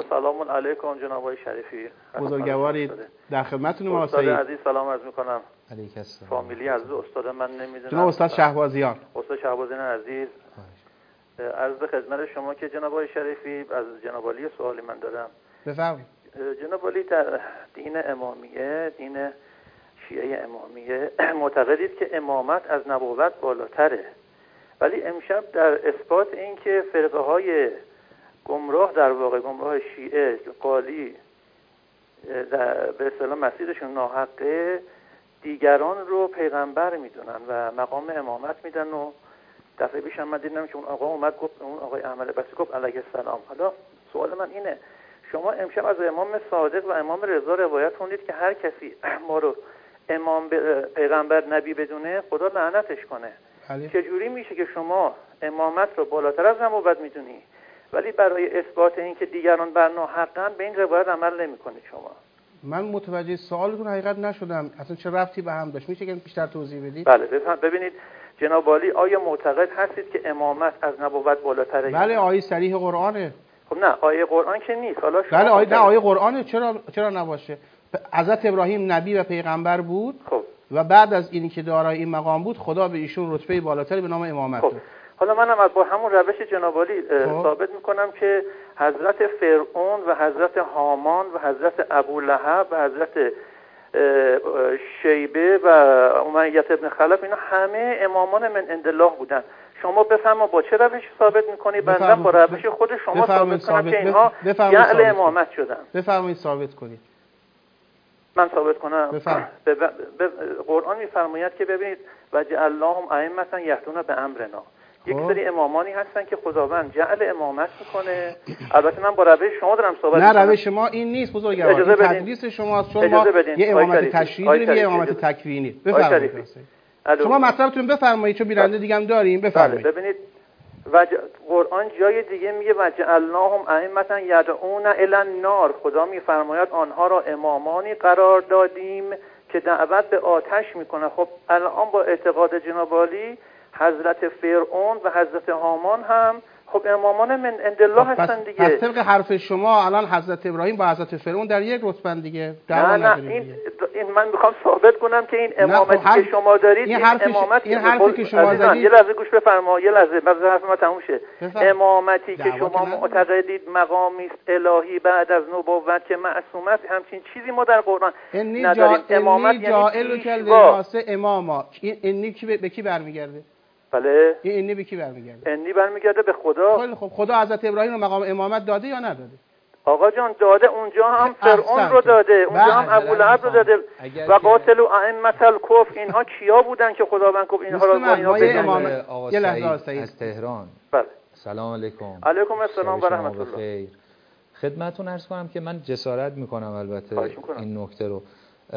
سلام علیکم جناب آقای شریفی. بزرگوارید، در خدمتتونم آقای استاد سعید. عزیز سلام عرض میکنم. علیک السلام. فامیلی عزیز استاد من نمیدونم. جناب استاد شهبازیان. استاد شهبازیان عزیز. عرض به خدمت شما که جناب آقای شریفی از جناب علی سوالی من دارم. بفرمایید. جناب علی در دین امامیه، دین شیعه امامیه معتقدید که امامت از نبوت بالاتره. ولی امشب در اثبات این که فرقه های گمراه در واقع گمراه شیعه قالی در به اصطلاح مسیرشون ناحقه دیگران رو پیغمبر میدونن و مقام امامت میدن و دفعه پیش هم من دیدم که اون آقا اومد گفت اون آقای احمد بسی گفت علیه السلام. حالا سوال من اینه شما امشب از امام صادق و امام رضا روایت خوندید که هر کسی ما رو امام پیغمبر نبی بدونه خدا لعنتش کنه. چجوری میشه که شما امامت رو بالاتر از نبوت میدونی ولی برای اثبات این که دیگران بر ناحقن به این روایت عمل نمیکنید شما؟ من متوجه سوالتون حقیقت نشدم. اصلا چه ربطی به هم داشت؟ میشه که بیشتر توضیح بدید؟ بله ببینید جناب عالی آیا معتقد هستید که امامت از نبوت بالاتره؟ بله آیه صریح قرآنه. خب نه آیه قرآن که نیست. حالا شما بله آیه نه آیه قرآنه. چرا چرا نباشه؟ حضرت ابراهیم نبی و پیغمبر بود. خب و بعد از اینی که دارای این مقام بود خدا به ایشون رتبه بالاتری به نام امامت خب. داد. حالا منم از با همون روش جناب عالی ثابت میکنم که حضرت فرعون و حضرت هامان و حضرت ابولهب و حضرت شیبه و امیه ابن خلف اینا همه امامان من عند الله بودن. شما بفرما با چه روشی ثابت میکنی؟ بنده با روش خود شما ثابت کنم که اینها جعل امامت شدن. بفرمایید ثابت کنید. من ثابت کنم. بفرمایید. ب... ب... ب... قرآن میفرماید که ببینید و جعلناهم ائمة یهدون بامرنا. یک سری امامانی هستن که خداوند جعل امامت میکنه. البته من با روش شما دارم صحبت نه میکنم. نه روش ما این نیست بزرگوار. این تدریس شماست. چون ما یه امامت تشریعی داریم یه امامت تکوینی. بفرمایید. شما مطلبتون بفرمایید چون بیننده دیگه هم داریم. بفرمایید. بله ببینید و ج... قرآن جای دیگه میگه و جعلناهم ائمة یدعون الی النار. خدا میفرماید آنها را امامانی قرار دادیم که دعوت به آتش میکنه. خب الان با اعتقاد جناب عالی حضرت فرعون و حضرت هامان هم خب امامان من عند الله هستن دیگه. پس طبق حرف شما الان حضرت ابراهیم با حضرت فرعون در یک رتبه دیگه. نه نه این, این من میخوام ثابت کنم که این امامتی خب که شما دارید این, این امامت این حرفی که شما دارید یه لحظه گوش بفرما یه لحظه بعد حرف ما تموم شه. امامتی که شما معتقدید مقامی است الهی بعد از نبوت که معصوم است همچین چیزی ما در قرآن نداریم. امامت یعنی جاعل اماما. این انی کی به کی برمیگرده؟ بله این انی به کی برمیگرده؟ انی برمیگرده به خدا. خیلی خب خدا حضرت ابراهیم رو مقام امامت داده یا نداده؟ آقا جان داده. اونجا هم فرعون رو داده، اونجا هم ابولهب رو داده و قاتلوا ائمة الکفر. اینها کیا بودن که خداوند گفت اینها رو با اینا بزنید؟ یه لحظه از تهران. بله سلام علیکم. علیکم السلام و رحمت الله. خدمتتون عرض کنم که من جسارت میکنم البته این نکته رو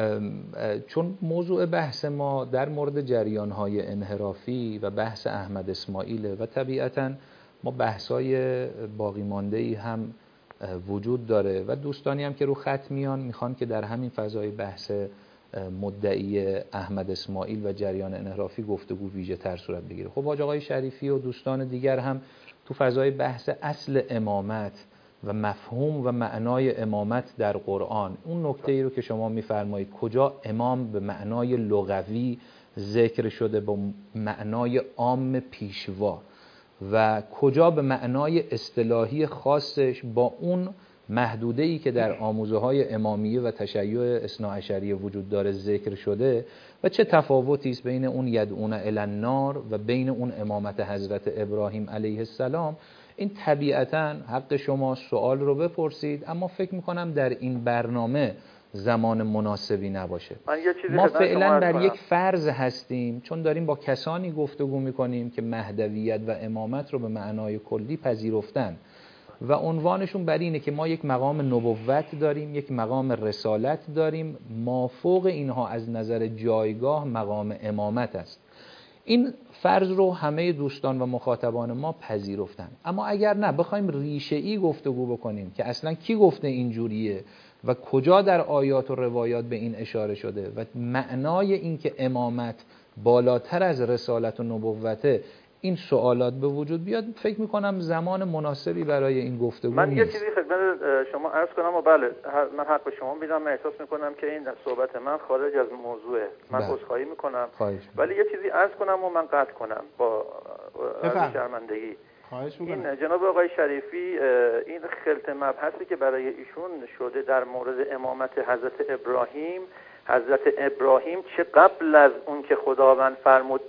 چون موضوع بحث ما در مورد جریان‌های انحرافی و بحث احمد اسماعیل و طبیعتاً ما بحث‌های باقی مانده‌ای هم وجود داره و دوستانی هم که رو خط میان میخوان که در همین فضای بحث مدعی احمد اسماعیل و جریان انحرافی گفتگو ویژه تر صورت بگیره. خب حاج آقای شریفی و دوستان دیگر هم تو فضای بحث اصل امامت و مفهوم و معنای امامت در قرآن اون نکته ای رو که شما میفرمایید کجا امام به معنای لغوی ذکر شده با معنای عام پیشوا و کجا به معنای اصطلاحی خاصش با اون محدوده‌ای که در آموزه‌های امامیه و تشیع اثناعشریه وجود داره ذکر شده و چه تفاوتی است بین اون یدعون الی النار و بین اون امامت حضرت ابراهیم علیه السلام. این طبیعتاً حق شما سوال رو بپرسید اما فکر میکنم در این برنامه زمان مناسبی نباشه. ما فعلا بر یک فرض هستیم چون داریم با کسانی گفتگو میکنیم که مهدویت و امامت رو به معنای کلی پذیرفتن و عنوانشون بر اینه که ما یک مقام نبوت داریم، یک مقام رسالت داریم، مافوق اینها از نظر جایگاه مقام امامت است. این فرض رو همه دوستان و مخاطبان ما پذیرفتن. اما اگر نه بخوایم ریشه‌ای گفتگو بکنیم که اصلا کی گفته اینجوریه و کجا در آیات و روایات به این اشاره شده و معنای این که امامت بالاتر از رسالت و نبوته این سوالات به وجود بیاد، فکر میکنم زمان مناسبی برای این گفتگو من نیست. یه چیزی خدمت شما عرض کنم و بله من حق به شما میدم. من احساس میکنم که این صحبت من خارج از موضوعه، من عذرخواهی میکنم، ولی یه چیزی عرض کنم و من قطع کنم با عرض شرمندگی. این جناب آقای شریفی این خلط مبحثی که برای ایشون شده در مورد امامت حضرت ابراهیم، حضرت ابراهیم چه قبل از اون که خداوند فرمود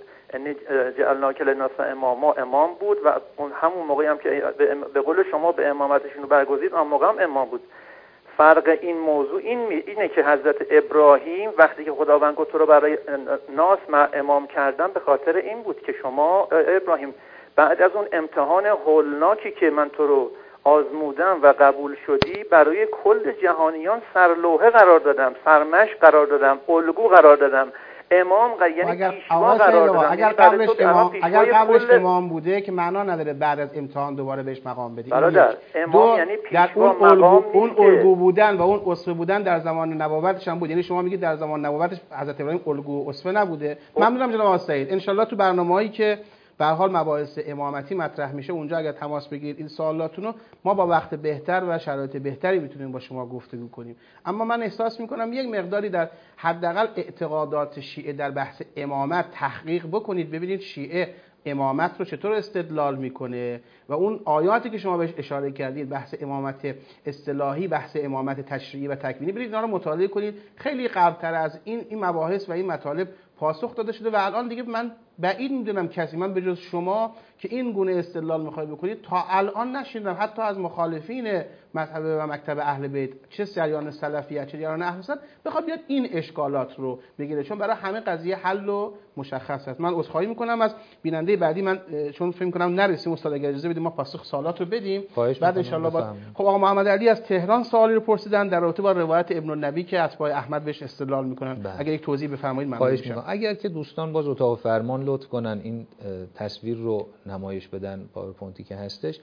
جعلناک للناس اماما امام بود و اون همون موقعی هم که به قول شما به امامتشون رو برگزید اون موقع هم امام بود. فرق این موضوع این اینه که حضرت ابراهیم وقتی که خداوند گفت تو رو برای ناس من امام کردم به خاطر این بود که شما ابراهیم بعد از اون امتحان هولناکی که من تو رو آزمودم و قبول شدی برای کل جهانیان سرلوحه قرار دادم، سرمشق قرار دادم، الگو قرار دادم، امام یعنی اگر پیشوا قرار دادم. اگر قبلش امام اگر قبلش امام بوده که معنا نداره بعد از امتحان دوباره بهش مقام بدی. برادر امام یعنی پیشوا مقام اون الگو بودن و اون اسوه بودن در زمان نبوتش هم بود. یعنی شما میگید در زمان نبوتش حضرت ابراهیم الگو و اسوه نبوده. ممنونم جناب آقای سعید. ان شاءالله تو برنامه‌هایی که به هر حال مباحث امامتی مطرح میشه اونجا اگر تماس بگیرید این سوالاتونو ما با وقت بهتر و شرایط بهتری میتونیم با شما گفتگو کنیم. اما من احساس میکنم یک مقداری در حداقل اعتقادات شیعه در بحث امامت تحقیق بکنید، ببینید شیعه امامت رو چطور استدلال میکنه و اون آیاتی که شما بهش اشاره کردید بحث امامت اصطلاحی، بحث امامت تشریعی و تکوینی، برید اینا رو مطالعه کنید. خیلی قبلتر از این این مباحث و این مطالب پاسخ داده شده و الان دیگه من بعید میدونم کسی، من به جز شما که این گونه استدلال میخواید بکنید تا الان نشیدم حتی از مخالفین مذهب و مکتب اهل بیت، چه جریان سلفیت چه جریان اهل سنت، بخواد بیاد این اشکالات رو بگیره، چون برای همه قضیه حل و مشخص است. من عذرخواهی میکنم از بیننده بعدی، من چون فکر میکنم نرسیم استاد اگه اجازه بدیم ما پاسخ سوالات رو بدیم بعد ان شاءالله. با... خب آقا محمد علی از تهران سوالی رو پرسیدن در رابطه با روایت ابن النبی که اتباع احمد بهش استدلال میکنن. بله. اگر یک توضیح بفرمایید ممنون میشم. اگر که دوستان باز اتاق فرمان لطف کنن این تصویر رو نمایش بدن، پاورپوینتی که هستش.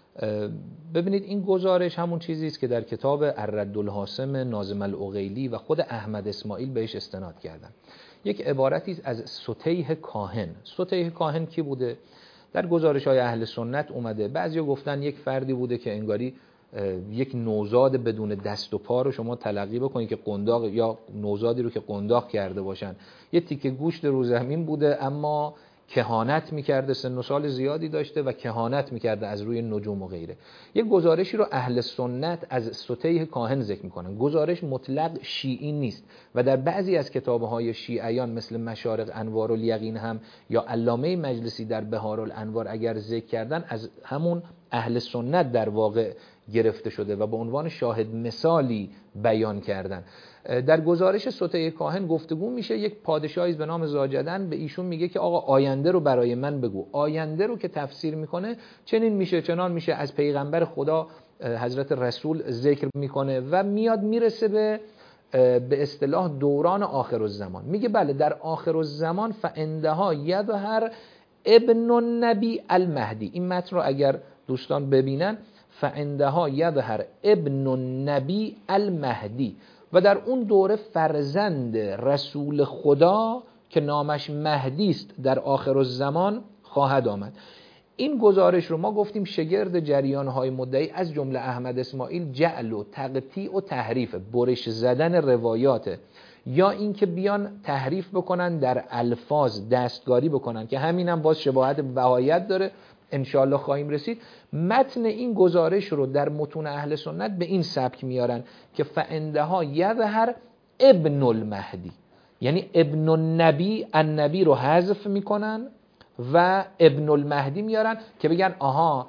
ببینید این گزارش همون چیزی است که در کتاب الردالحاسم ناظم العقیلی و خود احمد اسماعیل بهش استناد کردن. یک عبارتی از ستیه کاهن. ستیه کاهن کی بوده؟ در گزارش های اهل سنت اومده. بعضیا گفتن یک فردی بوده که انگاری یک نوزاد بدون دست و پا رو شما تلقی بکنید که قنداق، یا نوزادی رو که قنداق کرده باشن، یه تیکه گوشت رو زمین بوده اما کهانت میکرده، سن و سال زیادی داشته و کهانت میکرده از روی نجوم و غیره. یک گزارشی رو اهل سنت از ستیه کاهن ذکر میکنن. گزارش مطلق شیعی نیست و در بعضی از کتابهای شیعیان مثل مشارق انوار الیقین هم یا علامه مجلسی در بهار الانوار اگر ذکر کردن از همون اهل سنت در واقع گرفته شده و به عنوان شاهد مثالی بیان کردن. در گزارش ستیه کاهن گفتگو میشه، یک پادشاهی به نام زاجدن به ایشون میگه که آقا آینده رو برای من بگو. آینده رو که تفسیر میکنه چنین میشه چنان میشه، از پیغمبر خدا حضرت رسول ذکر میکنه و میاد میرسه به به اصطلاح دوران آخر الزمان. میگه بله در آخر الزمان فعندها یظهر ابن النبی المهدی. این متن رو اگر دوستان ببینن، فعندها یظهر ابن النبی المهدی، و در اون دوره فرزند رسول خدا که نامش مهدی است در آخر الزمان خواهد آمد. این گزارش رو ما گفتیم شگرد جریان‌های مدعی از جمله احمد اسماعیل جعل و تقطیع و تحریف، برش زدن روایات، یا اینکه بیان تحریف بکنن در الفاظ، دستکاری بکنن که همینم باز شباهت به بهایت داره، انشاءالله خواهیم رسید. متن این گزارش رو در متون اهل سنت به این سبک میارن که فعندها یظهر ابن المهدی، یعنی ابن النبی، النبی رو حذف میکنن و ابن المهدی میارن که بگن آها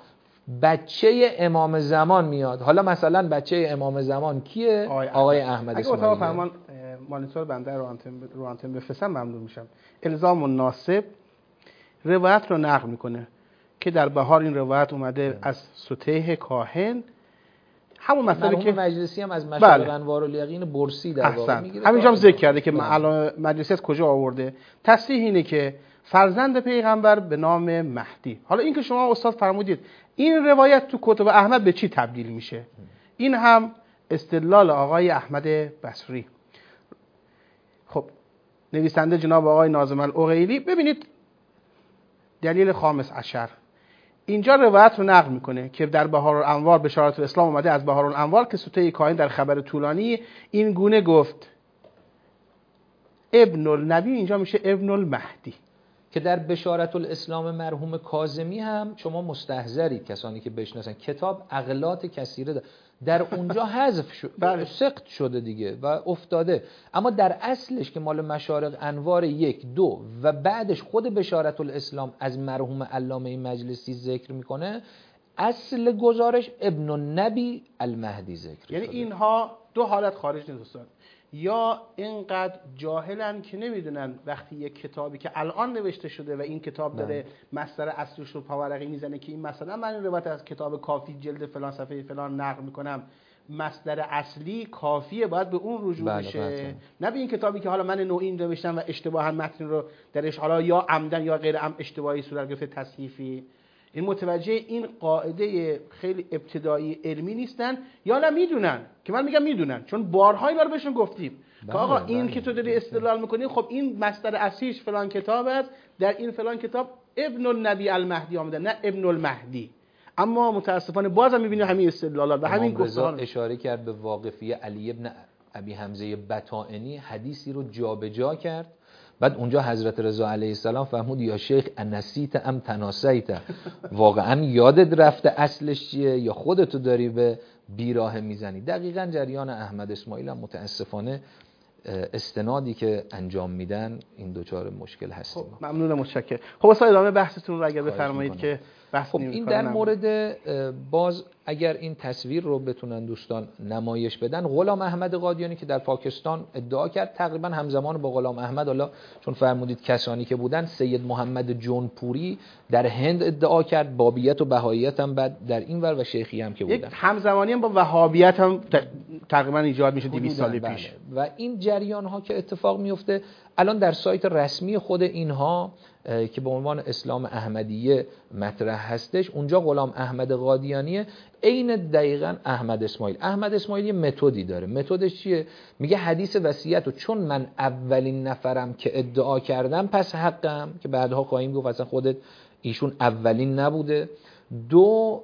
بچه امام زمان میاد. حالا مثلا بچه امام زمان کیه؟ آقای, آقای احمد اسماعیل. اگه اتاق فرمان مانیتور بنده رو آنتن رو آنتن بفرستم ممنون میشم. الزام الناسب روایت رو نقل میکنه که در بهار این روایت اومده از ستیه کاهن، همون مسئله که مجلسی هم از مشارق انوار الیقین برسی در واقع میگیره. همینجا هم ذکر کرده که مجلسی از کجا آورده. تصریح اینه که فرزند پیغمبر به نام مهدی. حالا این که شما استاد فرمودید این روایت تو کتب احمد به چی تبدیل میشه؟ این هم استدلال آقای احمد بصری. خب نویسنده جناب آقای ناظم العقیلی، ببینید دلیل خامس عشر. اینجا روایت رو نقل میکنه که در بهارالانوار بشارت الاسلام اومده از بهارالانوار که سوته کاهن در خبر طولانی این گونه گفت ابن النبی، اینجا میشه ابن المهدی. که در بشارت الاسلام مرحوم کاظمی هم شما مستحضرید کسانی که بشناسن کتاب اغلاط کثیره ده. در اونجا حذف شد بله. سقط شده دیگه و افتاده، اما در اصلش که مال مشارق انوار یک دو و بعدش خود بشارت الاسلام از مرحوم علامه مجلسی ذکر میکنه، اصل گزارش ابن النبی المهدی ذکر یعنی شده. اینها دو حالت خارج نیستن، یا اینقدر جاهلن که نمیدونن وقتی یک کتابی که الان نوشته شده و این کتاب داره مصدر اصلیش رو پاورقی میزنه که این مثلا من این روایت از کتاب کافی جلد فلان صفحه فلان نقل میکنم، مصدر اصلی کافیه باید به اون رجوع بله بشه، بله. نه به این کتابی که حالا من نوعی نوشتم و اشتباها متن رو درش حالا یا عمدن یا غیر عمد اشتباهی صورت گرفته تصحیفی. این متوجه این قاعده خیلی ابتدایی علمی نیستن یا نه میدونن که من میگم میدونن، چون بارها اینا رو بهشون گفتیم بله، که آقا بله، این که تو داری استدلال میکنی خب این مصدر اصلیش فلان کتاب است، در این فلان کتاب ابن النبی المهدی آمده نه ابن المهدی. اما متاسفانه بازم میبینیم همین استدلالات و همین رضا گفتمان. اشاره کرد به واقفیه علی ابن ابی حمزه بطائنی، حدیثی رو جابجا کرد، بعد اونجا حضرت رضا علیه السلام فرمود یا شیخ انسیت ام تناسیت، واقعا یادت رفته اصلش چیه یا خودتو داری به بیراه میزنی. دقیقاً جریان احمد اسماعیل هم متاسفانه استنادی که انجام میدن این دوچار مشکل هستیم. خب ممنونم، متشکرم. خب واسه ادامه بحثتون رو اگر بفرمایید که بحث خب این در مورد باز اگر این تصویر رو بتونن دوستان نمایش بدن، غلام احمد قادیانی که در پاکستان ادعا کرد تقریبا همزمان با غلام احمد، حالا چون فرمودید کسانی که بودن، سید محمد جونپوری در هند ادعا کرد، بابیت و بهاییت هم بعد در این ور و شیخی هم که بودن، همزمانی هم با وهابیت هم تقریبا ایجاد میشه دویست سال پیش. و این جریان ها که اتفاق میفته الان در سایت رسمی خود اینها که به عنوان اسلام احمدیه مطرح هستش، اونجا غلام احمد قادیانی عین دقیقاً احمد اسماعیل. احمد اسماعیل یه متدی داره. متدش چیه؟ میگه حدیث وصیت و چون من اولین نفرم که ادعا کردم پس حقم، که بعدها خواهیم گفت اصلا خودت ایشون اولین نبوده. دو،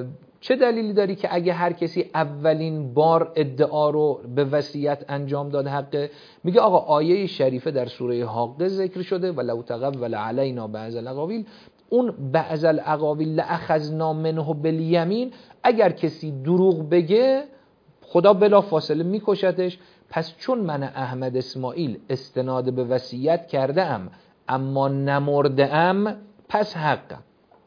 چه دلیلی داری که اگه هر کسی اولین بار ادعا رو به وصیت انجام داد حقه؟ میگه آقا آیه شریفه در سوره حاقه ذکر شده ولو تقول علینا بعض الاقاویل، اون بعض الاقاویل لأخذنا منه بالیمین، اگر کسی دروغ بگه خدا بلا فاصله میکشتش. پس چون من احمد اسماعیل استناد به وصیت کرده ام اما نمرده ام پس حقم.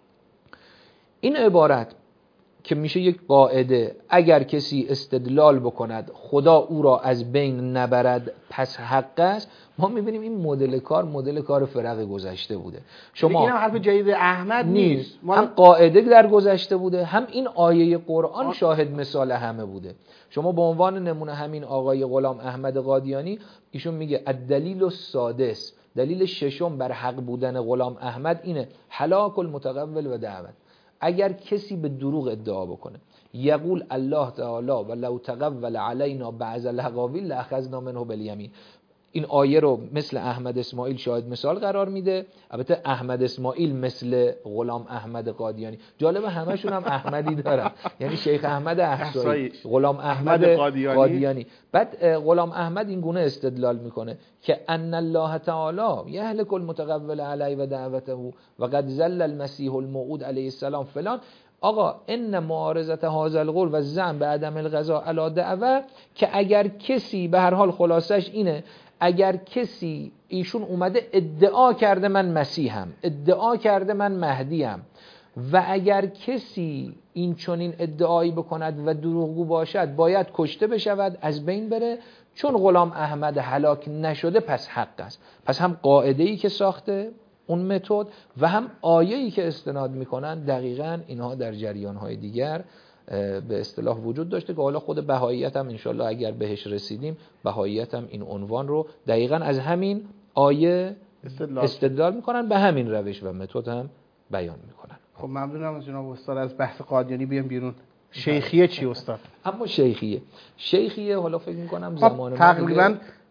این عبارت که میشه یک قاعده، اگر کسی استدلال بکند خدا او را از بین نبرد پس حق است، ما میبینیم این مدل کار مدل کار فرق گذشته بوده. شما این هم حرف جدید احمد نیست، هم قاعده در گذشته بوده، هم این آیه قرآن شاهد مثال همه بوده. شما به عنوان نمونه همین آقای غلام احمد قادیانی، ایشون میگه الدلیل السادس، دلیل ششم بر حق بودن غلام احمد اینه هلاک المتقول و دعوت. اگر کسی به دروغ ادعا بکنه یقول الله تعالی و لو تقول علینا بعض الاقاویل لأخذنا منه بالیمین، این آیه رو مثل احمد اسماعیل شاهد مثال قرار میده. البته احمد اسماعیل مثل غلام احمد قادیانی، جالب همشون هم احمدی دارن، یعنی شیخ احمد احصایی، غلام احمد قادیانی. قادیانی. بعد غلام احمد این گونه استدلال میکنه که ان الله تعالی یهلک المتقول علی و دعوته و قد ذل المسیح الموعود علیه السلام فلان. آقا ان معارضت هذا القول و الزعم به عدم القضاء علی دعوه، که اگر کسی، به هر حال خلاصش اینه، اگر کسی ایشون اومده ادعا کرده من مسیحم، ادعا کرده من مهدیم، و اگر کسی این چنین ادعایی بکند و دروغگو باشد باید کشته بشود، از بین بره، چون غلام احمد هلاک نشده پس حق است. پس هم قاعده‌ای که ساخته اون متد و هم آیه‌ای که استناد میکنن دقیقاً اینها در جریان‌های دیگر به اصطلاح وجود داشته، که حالا خود بهاییت هم انشالله اگر بهش رسیدیم، بهاییت هم این عنوان رو دقیقاً از همین آیه استدلال, استدلال میکنن، به همین روش و متد هم بیان میکنن. خب ممنونم از جناب استاد. از بحث قادیانی بیام بیرون. شیخیه چی استاد؟ اما شیخیه شیخیه حالا فکر میکنم زمان تقریبا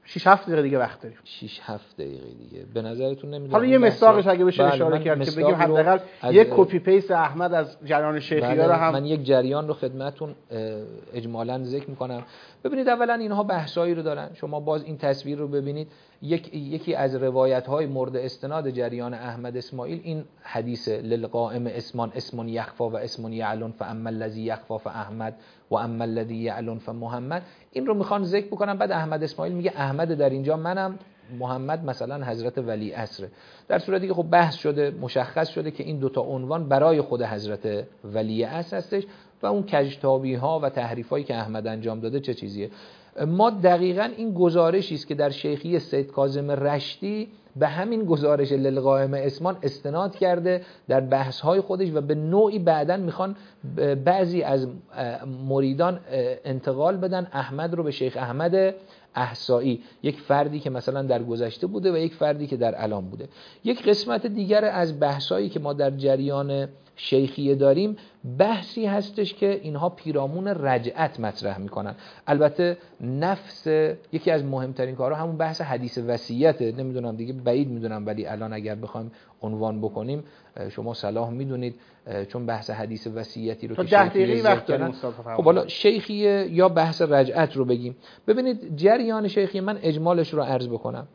شش هفت دقیقه دیگه وقت داریم. شش هفت دقیقه دیگه به نظرتون نمیدونم حالا یه مساقش اگه بشه بله، اشاره من کرد که مساقی بگیم رو حداقل از- یک کپی پیست احمد از جریان شیخیه بله، رو هم من یک جریان رو خدمتتون اجمالاً ذکر میکنم. ببینید اولا اینها بحثایی رو دارن، شما باز این تصویر رو ببینید. یک یکی از روایت های مورد استناد جریان احمد اسماعیل این حدیث للقائم اسمان اسم یخفا و اسم یعلن فاما الذی یخفا فاحمد و اما الذی یعلن فمحمد. این رو میخوان ذکر بکنن. بعد احمد اسماعیل میگه احمد در اینجا منم، محمد مثلا حضرت ولی عصر. در صورتی که خب بحث شده، مشخص شده که این دوتا عنوان برای خود حضرت ولی عصر هستش و اون کجتابی ها و تحریف هایی که احمد انجام داده چه چیزیه. ما دقیقاً این گزارشی است که در شیخی سید کاظم رشتی به همین گزارش للقائم اسمان استناد کرده در بحث های خودش و به نوعی بعداً میخوان بعضی از مریدان انتقال بدن احمد رو به شیخ احمد احصایی، یک فردی که مثلا در گذشته بوده و یک فردی که در الان بوده. یک قسمت دیگر از بحثایی که ما در جریان شیخیه داریم بحثی هستش که اینها پیرامون رجعت مطرح میکنن. البته نفس یکی از مهمترین کارها همون بحث حدیث وصیته. نمیدونم دیگه، بعید میدونم، ولی الان اگر بخوایم عنوان بکنیم شما صلاح میدونید، چون بحث حدیث وصیتی رو که شیخیه وقت داریم. خب حالا شیخیه یا بحث رجعت رو بگیم. ببینید جریان شیخیه، من اجمالش رو عرض بکنم.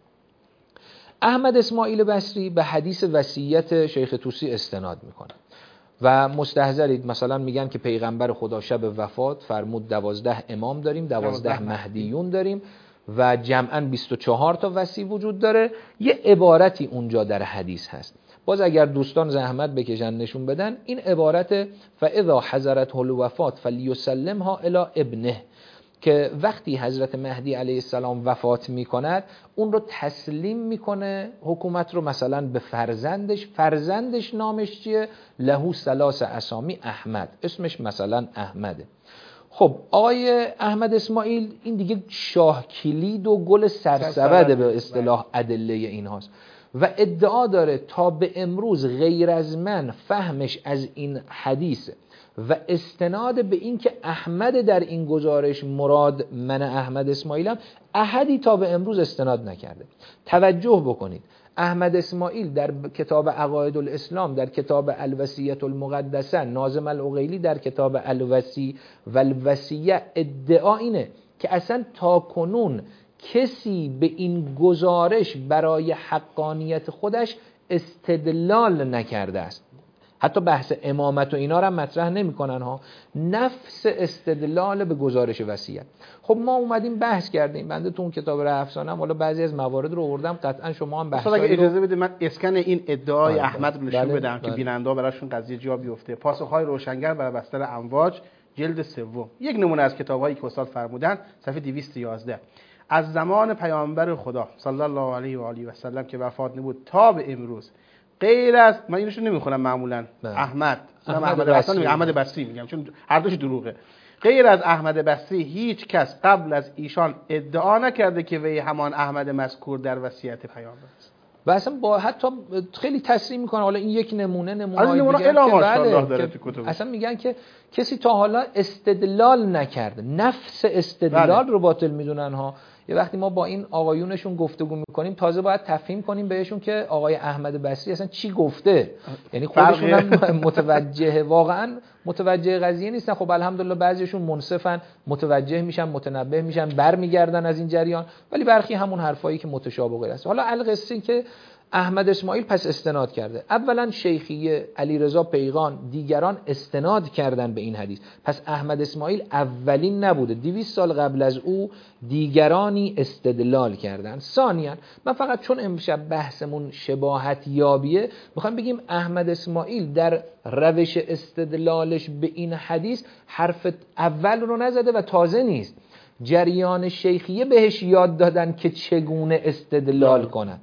احمد اسماعیل بصری به حدیث وصیت شیخ طوسی استناد میکنه و مستحضرید مثلا میگن که پیغمبر خدا شب وفات فرمود دوازده امام داریم، دوازده مهدیون داریم و جمعاً بیست و چهار تا وصی وجود داره. یه عبارتی اونجا در حدیث هست، باز اگر دوستان زحمت بکشن نشون بدن، این عبارت فاذا حضرت الوفات فلیسلمها الی ابنه، که وقتی حضرت مهدی علیه السلام وفات میکند اون رو تسلیم میکنه حکومت رو مثلا به فرزندش. فرزندش نامش چیه؟ لهو ثلاث اسامی احمد، اسمش مثلا احمده. خب آقای احمد اسماعیل این دیگه شاه کلید و گل سرسبده به اصطلاح ادله این هاست و ادعا داره تا به امروز غیر از من فهمش از این حدیث و استناد به این که احمد در این گزارش مراد من احمد اسماعیلم احدی تا به امروز استناد نکرده. توجه بکنید، احمد اسماعیل در کتاب عقاید الاسلام، در کتاب الوصیة المقدسه، ناظم العقیلی در کتاب الوصی و الوصیه ادعا اینه که اصلا تا کنون کسی به این گزارش برای حقانیت خودش استدلال نکرده است. حتی بحث امامت و اینا رو هم مطرح نمی‌کنن ها، نفس استدلال به گزارش وصیت. خب ما اومدیم بحث کردیم، بنده تو اون کتاب راه افسانه‌ام حالا بعضی از موارد رو آوردم، قطعا شما هم بحث اگه اجازه بدید من اسکن این ادعای بله احمد رو نشون بله بدم بله. که بیننده براشون قضیه جا بیفته. پاسخ‌های روشنگر برای بستر امواج جلد سوم، یک نمونه از کتاب‌هایی که استاد فرمودن، صفحه دویست و یازده. از زمان پیامبر خدا صلی الله علیه و آله و سلم که وفات نمود تا به امروز غیر از، من اینو نمیخونم معمولا، احمد احمد احمد بصری احمد بصری میگم چون هر دوش دروغه، غیر از احمد بصری هیچ کس قبل از ایشان ادعا نکرده که وی همان احمد مذکور در وصیت پیامبر است. و اصلا با حتی خیلی تصریح میکنه. حالا این یک نمونه نمونه های نمونه دیگه که بله که اصلا میگن که کسی تا حالا استدلال نکرده، نفس استدلال بله. رو باطل میدونن ها. یه وقتی ما با این آقایونشون گفتگو میکنیم تازه باید تفهیم کنیم بهشون که آقای احمد بصری اصلا چی گفته، یعنی خودشون هم متوجه واقعا متوجه قضیه نیستن. خب الحمدلله بعضیشون منصفن، متوجه میشن، متنبه میشن، برمیگردن از این جریان، ولی برخی همون حرفایی که متشابه غیر است. حالا القصه که احمد اسماعیل پس استناد کرده، اولا شیخیه، علیرضا پیغان، دیگران استناد کردن به این حدیث، پس احمد اسماعیل اولین نبوده، دویست سال قبل از او دیگرانی استدلال کردن. ثانیاً من فقط چون امشب بحثمون شباهت یابیه میخوام بگیم احمد اسماعیل در روش استدلالش به این حدیث حرف اول رو نزده و تازه نیست، جریان شیخیه بهش یاد دادن که چگونه استدلال کند.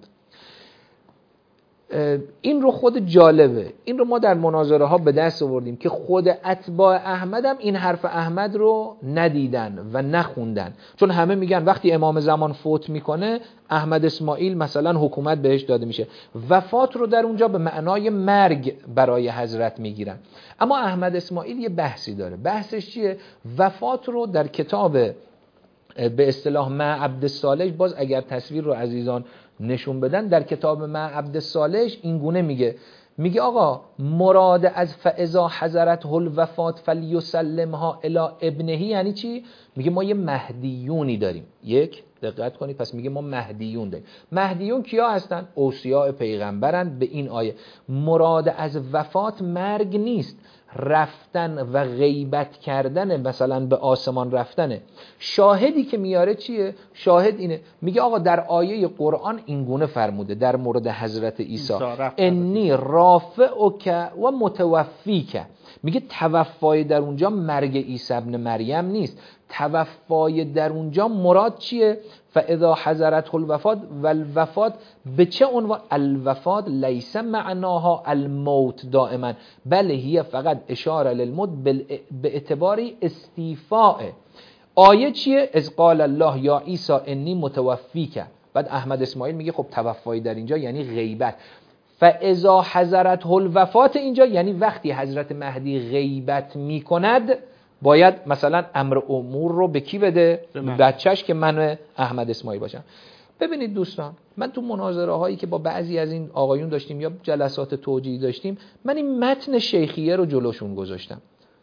این رو خود جالبه، این رو ما در مناظره ها به دست آوردیم که خود اتباع احمد هم این حرف احمد رو ندیدن و نخوندن، چون همه میگن وقتی امام زمان فوت میکنه احمد اسماعیل مثلا حکومت بهش داده میشه، وفات رو در اونجا به معنای مرگ برای حضرت میگیرن. اما احمد اسماعیل یه بحثی داره، بحثش چیه؟ وفات رو در کتاب به اصطلاح مع عبدالصالح، باز اگر تصویر رو عزیزان نشون بدن، در کتاب مع عبدالصالح این گونه میگه میگه آقا مراد از فاذا حضرته الوفات فلیسلمها الی ابنه یعنی چی؟ میگه ما یه مهدیونی داریم. یک دقت کنید، پس میگه ما مهدیون داریم. مهدیون کیا هستن؟ اوصیاء پیغمبرن. به این آیه مراد از وفات مرگ نیست، رفتن و غیبت کردن، مثلا به آسمان رفتنه. شاهدی که میاره چیه؟ شاهد اینه، میگه آقا در آیه قرآن این گونه فرموده در مورد حضرت عیسی انی رافعک و متوفیک. میگه توفای در اونجا مرگ عیسی ابن مریم نیست، توفای در اونجا مراد چیه؟ فاذا حضرته الوفات. و الوفات به چه عنوان؟ الوفات لیس معناها الموت دائما، بل هی فقط اشاره للموت به اعتباری استیفاء. آیه چیه؟ اذ قال الله یا عیسی انی متوفیک. بعد احمد اسماعیل میگه خب توفای در اینجا یعنی غیبت. فاذا حضرته الوفات اینجا یعنی وقتی حضرت مهدی غیبت میکند باید مثلا امر امور رو به کی بده؟ بچهش که من احمد اسماعیل باشم. ببینید دوستان، من تو مناظره هایی که با بعضی از این آقایون داشتیم یا جلسات توجیهی داشتیم، من این متن شیخیه رو جلوشون گذاشتم.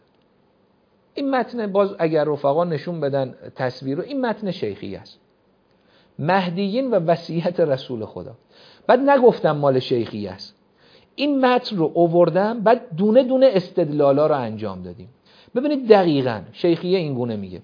این متن باز اگر رفقا نشون بدن تصویر رو، این متن شیخیه است، مهدیین و وصیت رسول خدا. بعد نگفتم مال شیخیه است، این متن رو آوردم، بعد دونه دونه استدلالا رو انجام دادیم. ببینید دقیقاً شیخیه این گونه میگه.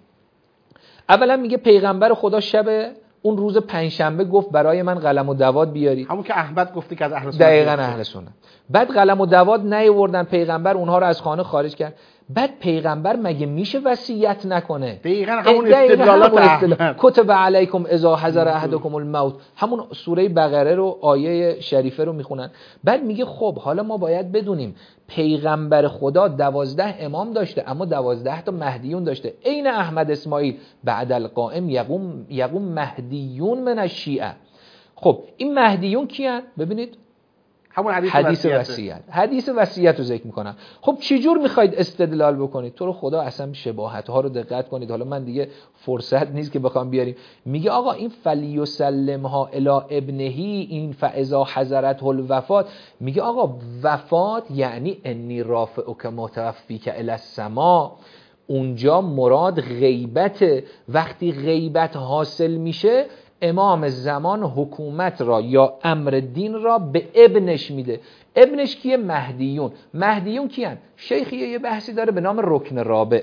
اولا میگه پیغمبر خدا شب اون روز پنجشنبه گفت برای من قلم و دوات بیارید، همون که احمد گفتی که از اهل سنت. دقیقاً اهل سنت. بعد قلم و دوات نیاوردن، پیغمبر اونها رو از خانه خارج کرد. بعد پیغمبر مگه میشه وصیت نکنه؟ دقیقاً همون استدلالات احمد. کتب علیکم اذا حضر احدکم الموت، همون سوره بقره رو آیه شریفه رو میخونن. بعد میگه خب حالا ما باید بدونیم پیغمبر خدا دوازده امام داشته، اما دوازده تا مهدیون داشته. عین احمد اسماعیل بعد القائم یقوم یقوم مهدیون من الشیعه. خب این مهدیون کیان؟ ببینید همون حدیث, حدیث وصیت، حدیث وصیت رو ذکر میکنم. خب چجور میخواید استدلال بکنید؟ تو رو خدا اصلا شباهت ها رو دقت کنید. حالا من دیگه فرصت نیست که بخوام بیاریم. میگه آقا این فلیسلمها الی ابنه، این فاذا حضرته الوفات، میگه آقا وفات یعنی انی رافعک متوفیک الی السما. اونجا مراد غیبت. وقتی غیبت حاصل میشه امام زمان حکومت را یا امر دین را به ابنش میده. ابنش کیه؟ مهدیون. مهدیون کیان؟ شیخیه یه بحثی داره به نام رکن رابع،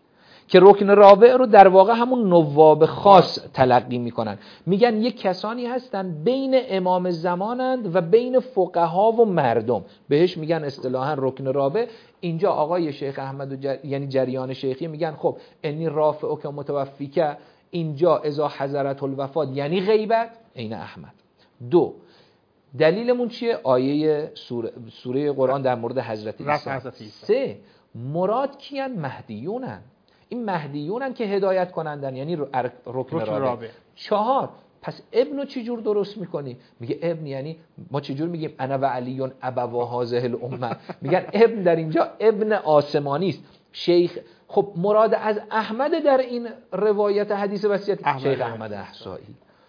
که رکن رابع رو در واقع همون نواب خاص تلقی میکنن. میگن یک کسانی هستن بین امام زمانند و بین فقها و مردم، بهش میگن اصطلاحا رکن رابع. اینجا آقای شیخ احمد و جر... یعنی جریان شیخی میگن خب انی رافعک متوفیک، اینجا اذا حضرته الوفات یعنی غیبت. عین احمد. دو، دلیلمون چیه؟ آیه سوره, سوره قرآن در مورد حضرت عیسی. سه، مراد کیان؟ مهدیونن. این مهدیونن که هدایت کنندن، یعنی رکن رابع. چهار، پس ابنو چی جور درست میکنی؟ میگه ابن یعنی ما چی جور میگیم انا و علیون ابوا هذه الامه؟ میگن ابن در اینجا ابن آسمانی است. شیخ خب مراد از احمد در این روایت حدیث وصیت احمد شیخ احمد احصایی.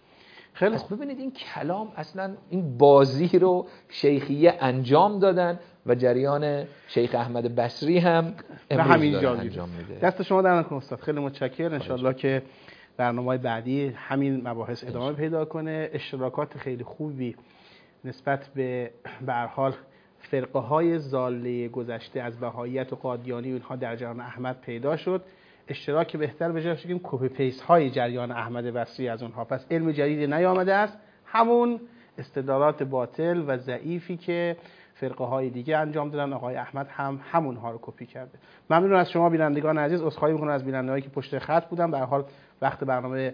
خیلی خوب. ببینید این کلام اصلا این بازی رو شیخیه انجام دادن و جریان شیخ احمد بصری هم امروز داره انجام میده. دست شما در نکنه استاد، خیلی متشکرم. ان شاءالله که برنامه‌های بعدی همین مباحث ادامه پیدا کنه. اشتراکات خیلی خوبی نسبت به به هر حال فرقه های ضاله گذشته از بهاییت و قادیانی و اینها در جریان احمد پیدا شد. اشتراک بهتر به جای بگیم کپی پیست های جریان احمد بصری از اونها. پس علم جدیدی نیامده است، همون استدلالات باطل و ضعیفی که فرقه های دیگه انجام دادن، آقای احمد هم همونها رو کپی کرده. ممنون از شما بینندگان عزیز. عذرخواهی میکنم از بینندگانی که پشت خط بودن. به هر حال وقت برنامه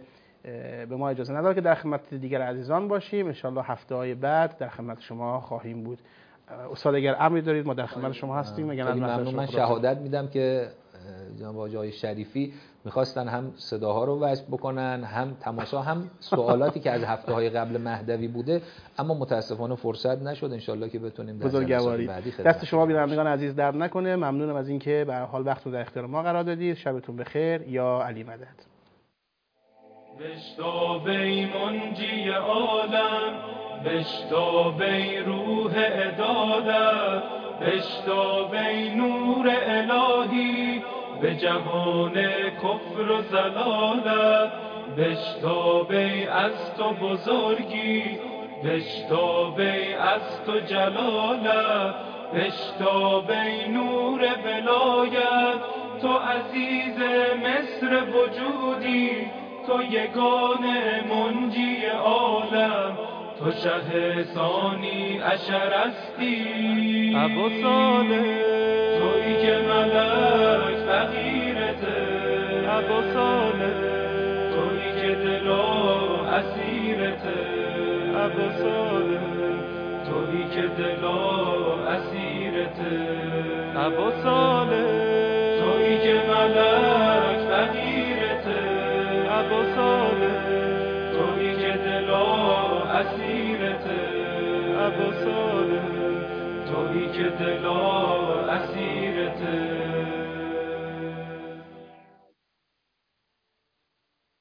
به ما اجازه نداره که در خدمت دیگر عزیزان باشیم. ان شاءالله هفته‌های بعد در خدمت شما خواهیم بود. استاد اگر امری دارید ما در خدمت شما هستیم. اگر ممنون. من شهادت میدم که جناب آقای شریفی میخواستن هم صداها رو وصل بکنن، هم تماشا، هم سوالاتی که از هفته‌های قبل مهدوی بوده، اما متاسفانه فرصت نشد. انشالله که بتونیم در بزرگواری دست شما بینندگان عزیز درد نکنه. ممنونم از اینکه به هر حال وقت رو در اختیار ما قرار دادید. شبتون بخیر. یا علی مدد. بشتابی منجی عالم، بشتابی روح عدالت، بشتابی نور الهی به جهان کفر و ضلالت، بشتابی از تو بزرگی، بشتابی از تو جلالت، بشتابی نور ولایت، تو عزیز مصر وجودی، تو یگانه منجی عالم، تو شه ثانی عشرستی. ابا صالح تویی که ملک فقیرته، ابا صالح تویی که دلا اسیرته، ابا صالح تویی که دلا اسیرته، ابا صالح تویی که ملک فقیرته، ابا صالح تویی که دلا اسیرته، ابا صالح تویی که دلا اسیرته.